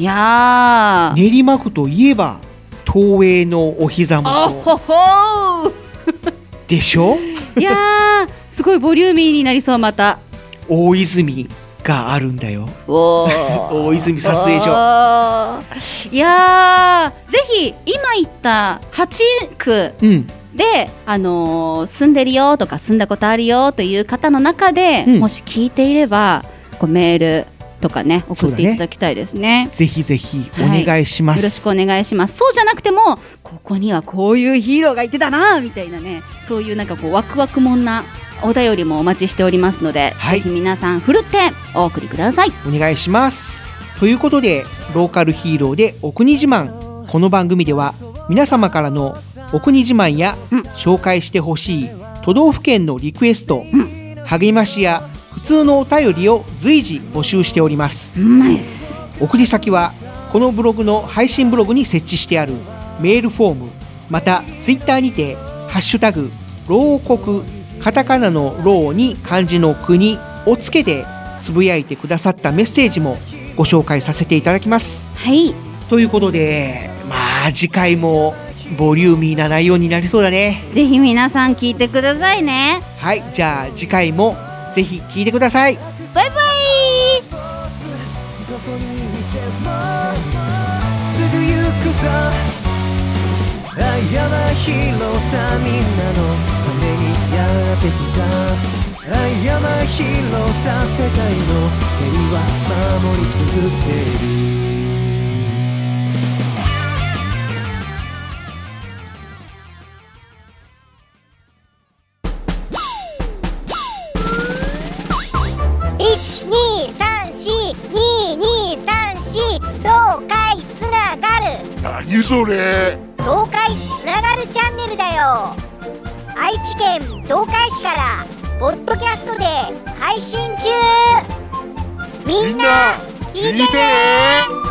S3: いや
S2: ー練馬区といえば東映のお膝元
S3: あほほ
S2: でしょ。
S3: いやーすごいボリューミーになりそう。また
S2: 大泉があるんだよ。
S3: お
S2: 大泉撮影所。
S3: いやーぜひ今言ったはち区で、うんあのー、住んでるよとか住んだことあるよという方の中で、うん、もし聞いていればこうメールとかね送っていただきたいです ね, ね
S2: ぜひぜひお願いします、
S3: はい、よろしくお願いします。そうじゃなくてもここにはこういうヒーローがいてたなみたいなね、そういうなんかこうワクワクもんなお便りもお待ちしておりますので、はい、ぜひ皆さんふるってお送りください。
S2: お願いします。ということでローカルヒーローでお国自慢、この番組では皆様からのお国自慢や、うん、紹介してほしい都道府県のリクエスト、うん、励ましや普通のお便りを随時募集しております。
S3: ナイス。
S2: 送り先はこのブログの配信ブログに設置してあるメールフォーム、またツイッターにてハッシュタグ牢国、カタカナの牢に漢字の国をつけてつぶやいてくださったメッセージもご紹介させていただきます。
S3: はい、
S2: ということで、まあ次回もボリューミーな内容になりそうだね。
S3: ぜひ皆さん聞いてくださいね。
S2: はい、じゃあ次回もぜひ聞いてください。
S3: バイバイ。
S12: どこにいてもくさ。あやまひろさみんなのためにやってきた。あやまひろさ世界の平和守り続ける。
S13: いちにさんしににさんし東海つながる。
S14: 何それ。
S13: 東海つながるチャンネルだよ。愛知県東海市からポッドキャストで配信中。みんな聞いてね。